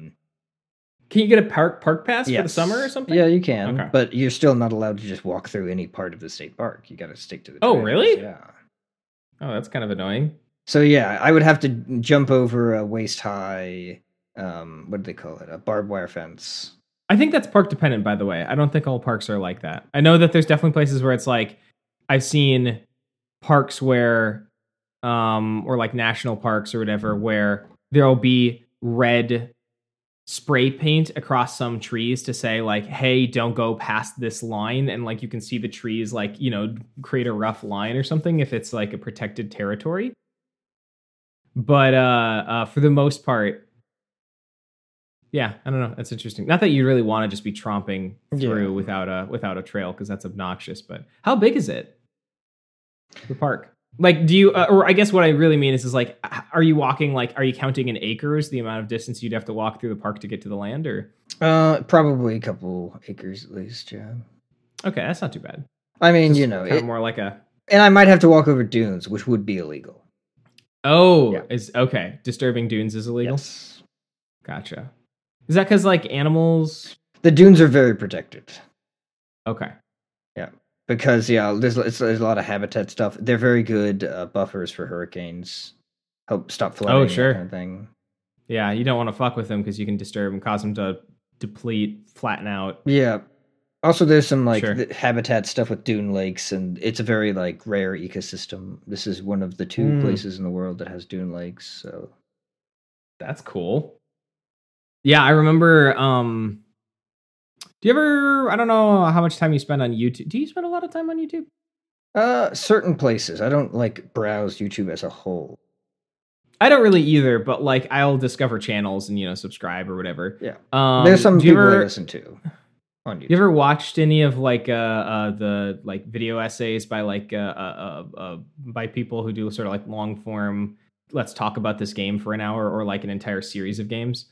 Can you get a park pass for the summer or something? Yeah, you can, but you're still not allowed to just walk through any part of the state park. You got to stick to the. Oh, really? Yeah. Oh, that's kind of annoying. So yeah, I would have to jump over a waist-high. What do they call it? A barbed wire fence. I think that's park dependent, by the way. I don't think all parks are like that. I know that there's definitely places where it's like, I've seen parks where, or like national parks or whatever, where there'll be red spray paint across some trees to say like, hey, don't go past this line. And like, you can see the trees, like, you know, create a rough line or something if it's like a protected territory. But for the most part, yeah, I don't know. That's interesting. Not that you really want to just be tromping through without a trail, because that's obnoxious. But how big is it? The park. Like, do you? Or I guess what I really mean is like, are you walking? Like, are you counting in acres the amount of distance you'd have to walk through the park to get to the land, or? Probably a couple acres at least. Yeah. Okay, that's not too bad. I mean, just you know, kind of more like a. And I might have to walk over dunes, which would be illegal. Oh, yeah. Is okay. Disturbing dunes is illegal. Yes. Gotcha. Is that because like animals? The dunes are very protected. Okay. Yeah, because there's a lot of habitat stuff. They're very good buffers for hurricanes. Help stop flooding. Oh, sure. That kind of thing. Yeah, you don't want to fuck with them because you can disturb and cause them to deplete, flatten out. Yeah. Also, there's some like Sure. habitat stuff with dune lakes, and it's a very like rare ecosystem. This is one of the two places in the world that has dune lakes. So That's cool. Yeah, I remember. Do you ever? I don't know how much time you spend on YouTube. Do you spend a lot of time on YouTube? certain places. I don't like browse YouTube as a whole. I don't really either, but like I'll discover channels and subscribe or whatever. Yeah, Um, there's some do you people I ever listen to on YouTube. you ever watched any of like the like video essays by like by people who do sort of like long form? Let's talk about this game for an hour, or like an entire series of games.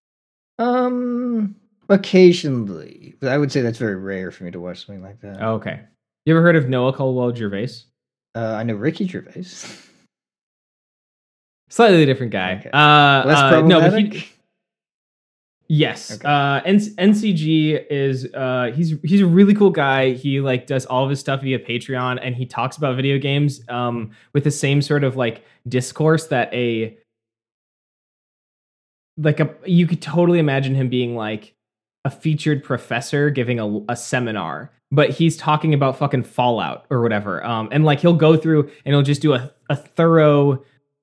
Occasionally, but I would say that's very rare for me to watch something like that. Oh, okay. You ever heard of Noah Caldwell Gervais? I know Ricky Gervais. Slightly different guy. Okay. Less problematic. No, but yes. Okay. NCG is he's a really cool guy. He like does all of his stuff via Patreon, and he talks about video games with the same sort of like discourse that you could totally imagine him being like a featured professor giving a seminar, but he's talking about fucking Fallout or whatever. And like he'll go through and he'll just do a thorough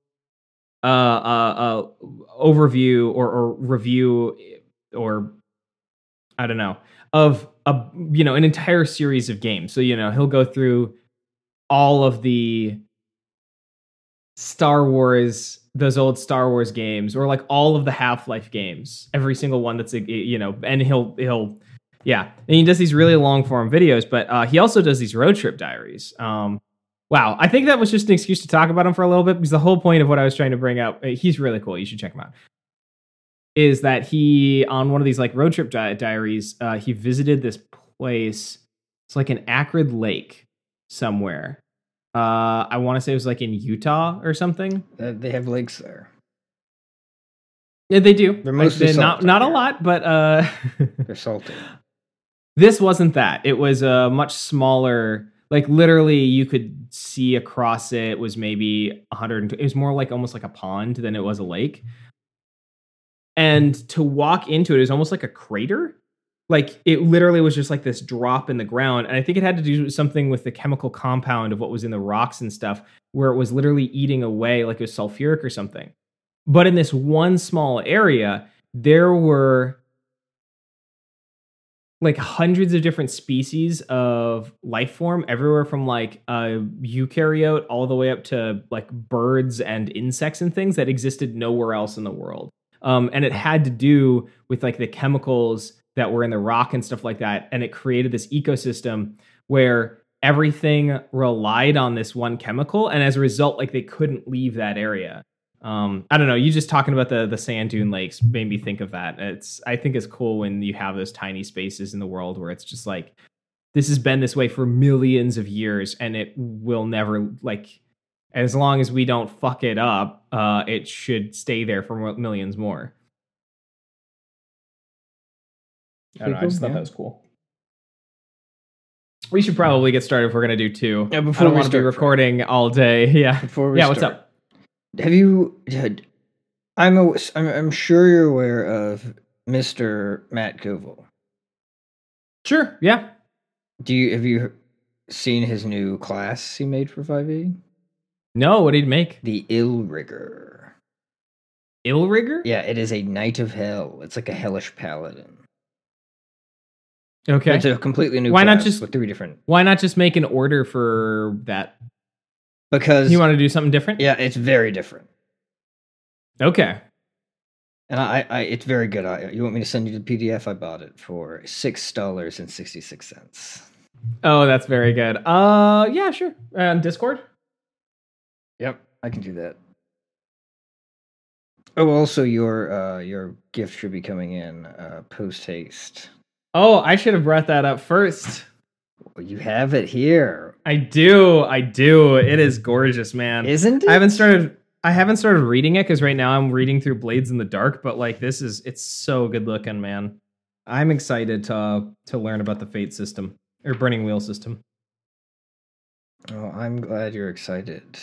overview or review, or I don't know, of an entire series of games. So he'll go through all of the Star Wars, those old Star Wars games, or like all of the Half-Life games, every single one that's and he'll and he does these really long form videos, but he also does these road trip diaries. Wow, I think that was just an excuse to talk about him for a little bit, because the whole point of what I was trying to bring up, he's really cool, you should check him out, is that he, on one of these like road trip diaries, he visited this place. It's like an acrid lake somewhere. I want to say it was like in Utah or something. They have lakes there. Yeah, they do. They're mostly salty, not a yeah. lot, but They're salty. this wasn't that. It was a much smaller. Like literally, you could see across it. It was maybe 100. It was more like almost like a pond than it was a lake. And to walk into it is almost like a crater. Like it literally was just like this drop in the ground. And I think it had to do something with the chemical compound of what was in the rocks and stuff, where it was literally eating away, like it was sulfuric or something. But in this one small area, there were like hundreds of different species of life form, everywhere from like a eukaryote all the way up to like birds and insects and things that existed nowhere else in the world. And it had to do with like the chemicals that were in the rock and stuff like that. And it created this ecosystem where everything relied on this one chemical. And as a result, like they couldn't leave that area. I don't know. You just talking about the sand dune lakes made me think of that. I think it's cool when you have those tiny spaces in the world where it's just like, this has been this way for millions of years, and it will never, like, as long as we don't fuck it up, it should stay there for millions more. I don't know. I just thought that was cool. We should probably get started if we're gonna do two. Yeah, I don't want to be recording all day. Yeah. Before we What's start. up? Have you? I'm sure you're aware of Mr. Matt Govel. Sure. Yeah. Have you seen his new class he made for 5e? No. What did he make? The Illrigger. Illrigger? Yeah, it is a Knight of Hell. It's like a hellish paladin. Okay. It's a completely new Why not class just- with 3 different. Why not just make an order for that? Because You want to do something different? yeah, it's very different, Okay. and I it's very good. You want me to send you the PDF? I bought it for $6.66. Oh, that's very good. Yeah, sure. Discord? Yep, I can do that. Oh, also your gift should be coming in post haste. Oh, I should have brought that up first. Well, you have it here, I do. It is gorgeous, man. isn't it? I haven't started reading it because right now I'm reading through Blades in the Dark, but like it's so good looking, man. I'm excited to learn about the Fate system or Burning Wheel system. Oh, I'm glad you're excited.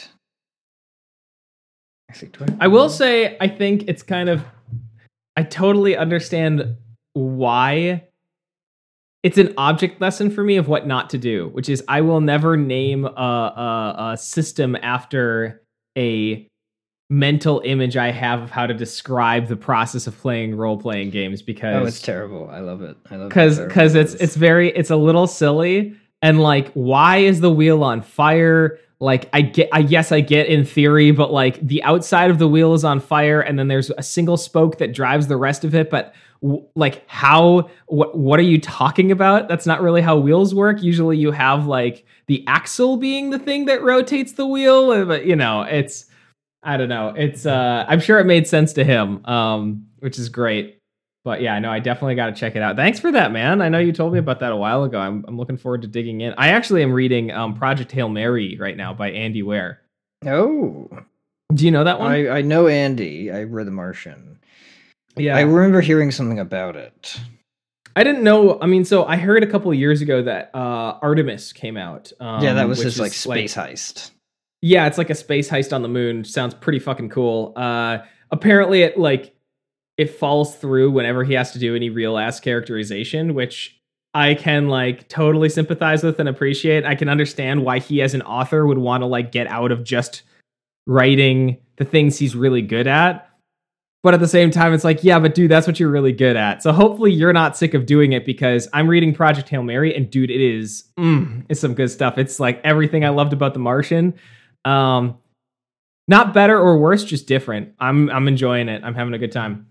I will say I think it's kind of, I totally understand why it's an object lesson for me of what not to do, which is I will never name a system after a mental image I have of how to describe the process of playing role-playing games, because it's terrible. I love it. I love it because it's a little silly, and like, why is the wheel on fire? Like, I get in theory, but like the outside of the wheel is on fire, and then there's a single spoke that drives the rest of it. But like, how? What are you talking about? That's not really how wheels work. Usually, you have like the axle being the thing that rotates the wheel, but it's. I don't know. It's I'm sure it made sense to him, which is great. But yeah, no, I definitely got to check it out. Thanks for that, man. I know you told me about that a while ago. I'm looking forward to digging in. I actually am reading Project Hail Mary right now by Andy Weir. Oh. Do you know that one? I know Andy. I read The Martian. Yeah. I remember hearing something about it. I didn't know. I mean, so I heard a couple of years ago that Artemis came out. Yeah, that was just like space heist. Yeah, it's like a space heist on the moon. Sounds pretty fucking cool. Apparently, it falls through whenever he has to do any real ass characterization, which I can like totally sympathize with and appreciate. I can understand why he, as an author, would want to like get out of just writing the things he's really good at. But at the same time, it's like, yeah, but dude, that's what you're really good at. So hopefully you're not sick of doing it, because I'm reading Project Hail Mary, and dude, it's some good stuff. It's like everything I loved about The Martian. Not better or worse, just different. I'm enjoying it. I'm having a good time.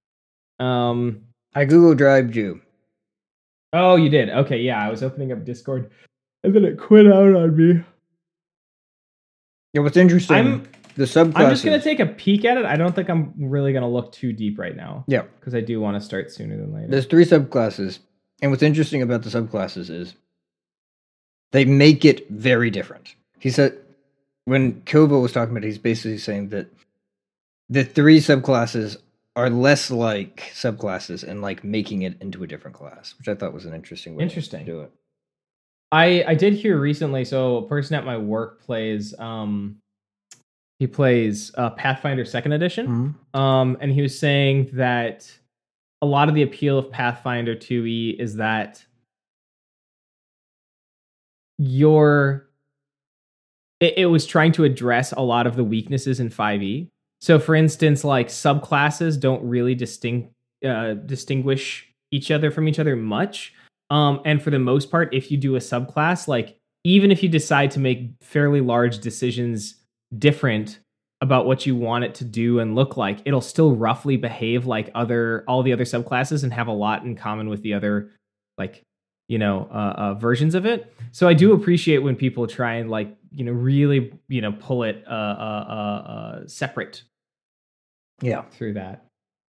I Google Drived you. Oh, you did? Okay, yeah. I was opening up Discord, and then it quit out on me. Yeah, what's interesting, the subclasses. I'm just gonna take a peek at it. I don't think I'm really gonna look too deep right now. Yeah, because I do want to start sooner than later. There's 3 subclasses, and what's interesting about the subclasses is they make it very different. He said, when Kobo was talking about it, he's basically saying that the 3 subclasses are less like subclasses and like making it into a different class, which I thought was an interesting way to do it. I did hear recently, so a person at my work plays he plays Pathfinder 2nd Edition. Mm-hmm. And he was saying that a lot of the appeal of Pathfinder 2e is that it was trying to address a lot of the weaknesses in 5e. So, for instance, like subclasses don't really distinguish each other from each other much. And for the most part, if you do a subclass, like even if you decide to make fairly large decisions different about what you want it to do and look like, it'll still roughly behave like all the other subclasses and have a lot in common with the other, like, versions of it. So I do appreciate when people try and like, really, pull it separate. Yeah. Through that.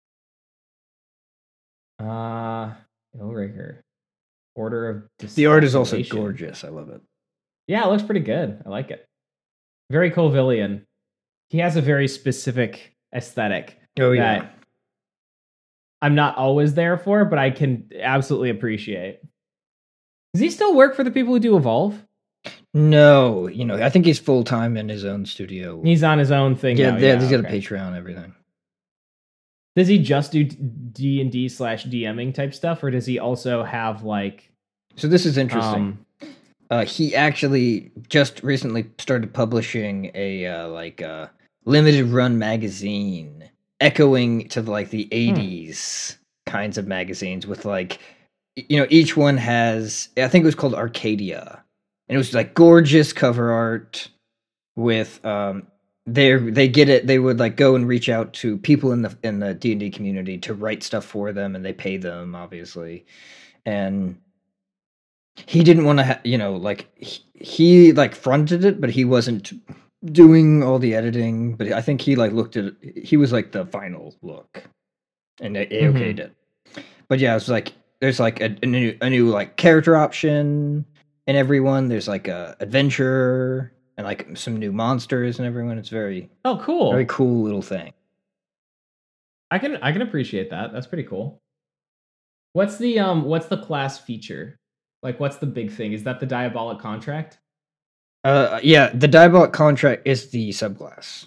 Illraker. Order of The art is also gorgeous. I love it. Yeah, it looks pretty good. I like it. Very Colvillian. He has a very specific aesthetic. Oh, yeah. That I'm not always there for, but I can absolutely appreciate. Does he still work for the people who do Evolve? No, I think he's full-time in his own studio. He's on his own thing now. Yeah, he's got a Patreon and everything. Does he just do D&D/DMing type stuff, or does he also have like... So this is interesting. He actually just recently started publishing a limited run magazine, echoing to like the 80s kinds of magazines with like, each one has, I think it was called Arcadia. And it was like gorgeous cover art with they get it. They would like go and reach out to people in the D&D community to write stuff for them, and they pay them obviously. And he didn't want to, he fronted it, but he wasn't doing all the editing. But I think he looked at it. He was like the final look, and they okayed it. But yeah, it's like there's like a new like character option in everyone. There's like a adventure and like some new monsters in everyone. It's very cool, very cool little thing. I can appreciate that. That's pretty cool. What's the class feature? Like, what's the big thing? Is that the Diabolic Contract? Yeah, the Diabolic Contract is the subclass.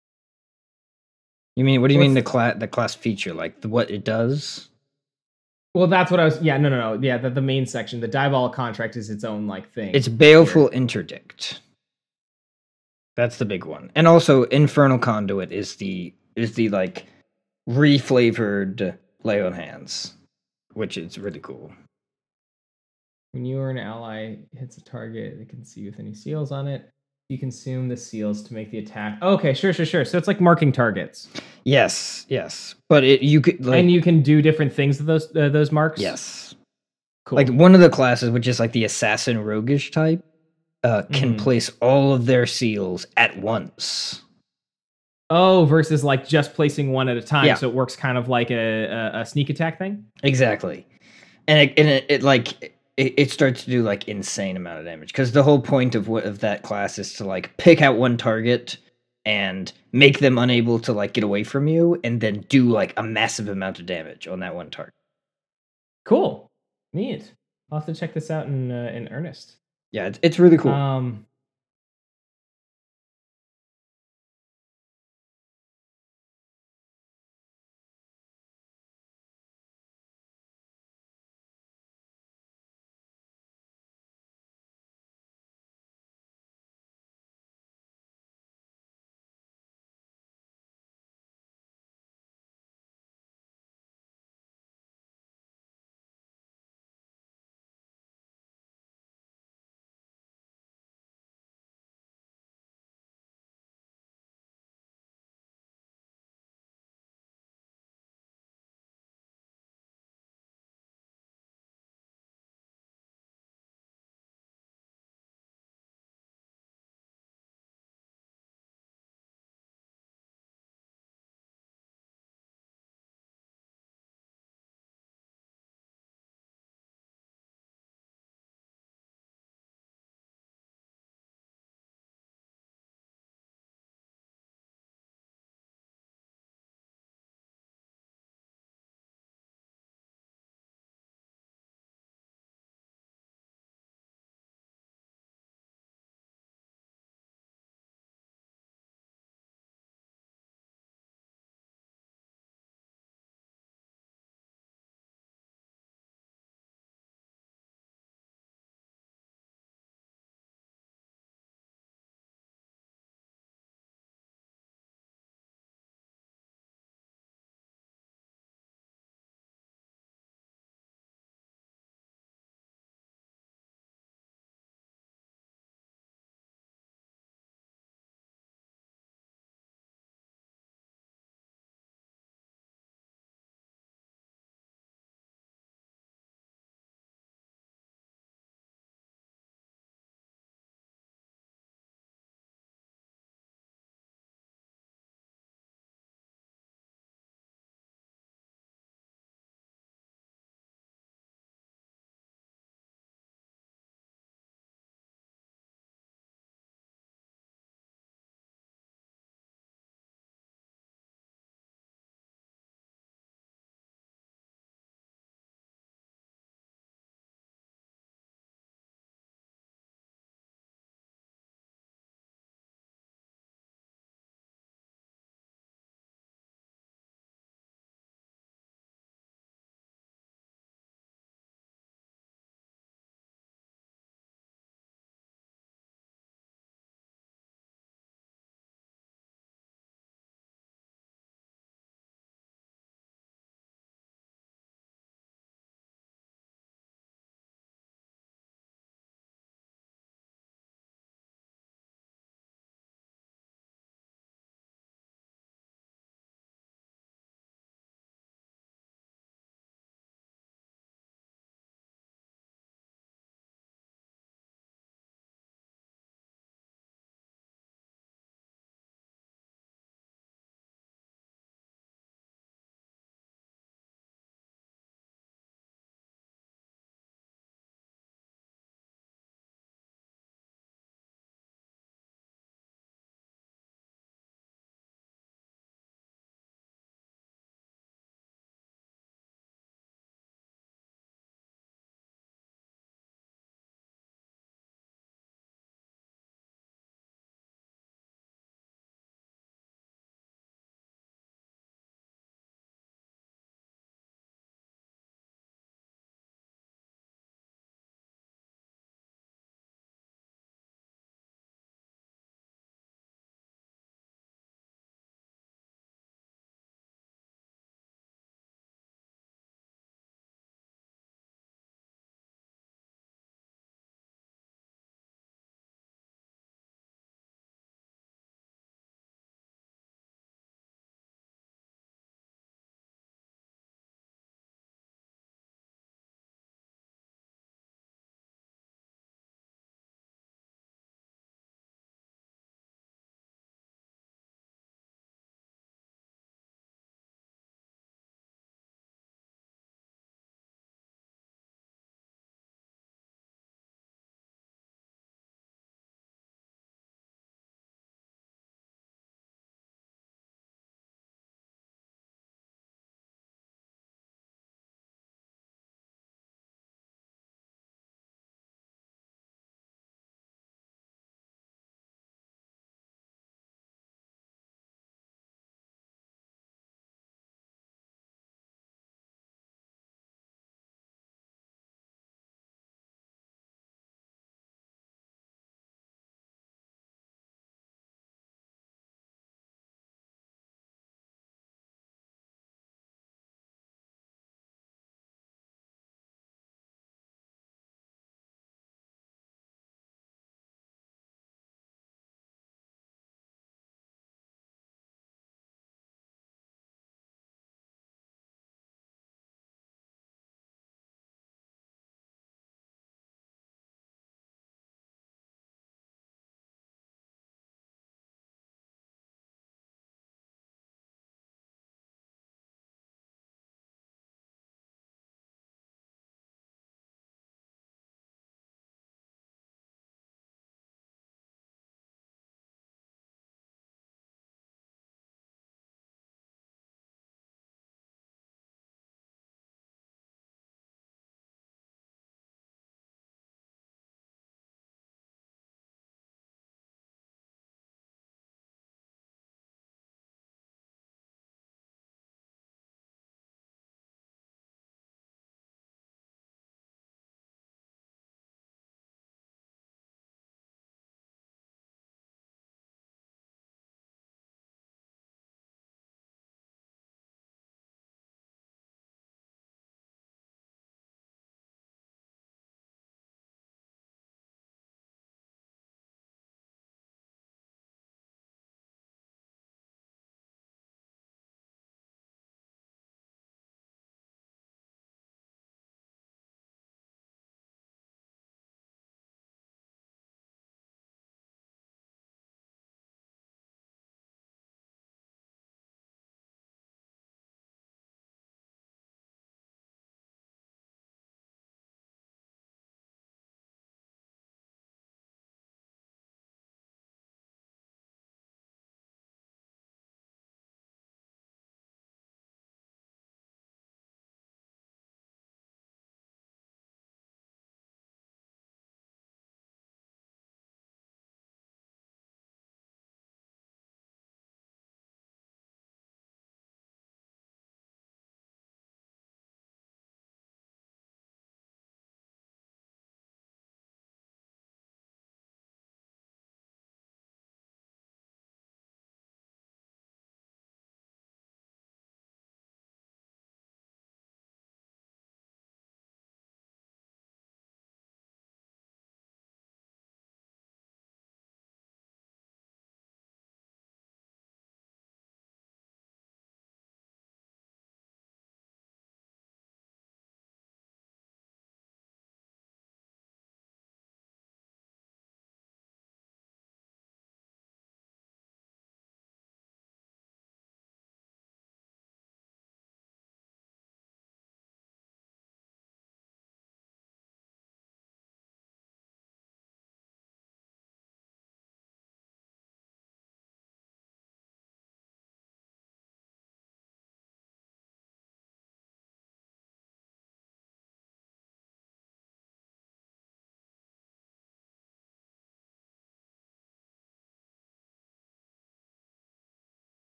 You mean, what do you mean the class feature? Like what it does? Well, that's what I was. Yeah, no. Yeah, the main section, the Diabolic Contract, is its own like thing. It's Baleful Interdict. That's the big one, and also Infernal Conduit is the like reflavored Lay on Hands, which is really cool. When you or an ally hits a target, they can see with any seals on it. You consume the seals to make the attack. Okay, sure. So it's like marking targets. Yes. But you could and you can do different things with those marks. Yes. Cool. Like one of the classes, which is like the assassin roguish type, can place all of their seals at once. Oh, versus like just placing one at a time. Yeah. So it works kind of like a sneak attack thing. Exactly, and it starts to do like insane amount of damage because the whole point of that class is to like pick out one target and make them unable to like get away from you, and then do like a massive amount of damage on that one target. Cool, neat. I'll have to check this out in earnest. Yeah, it's really cool.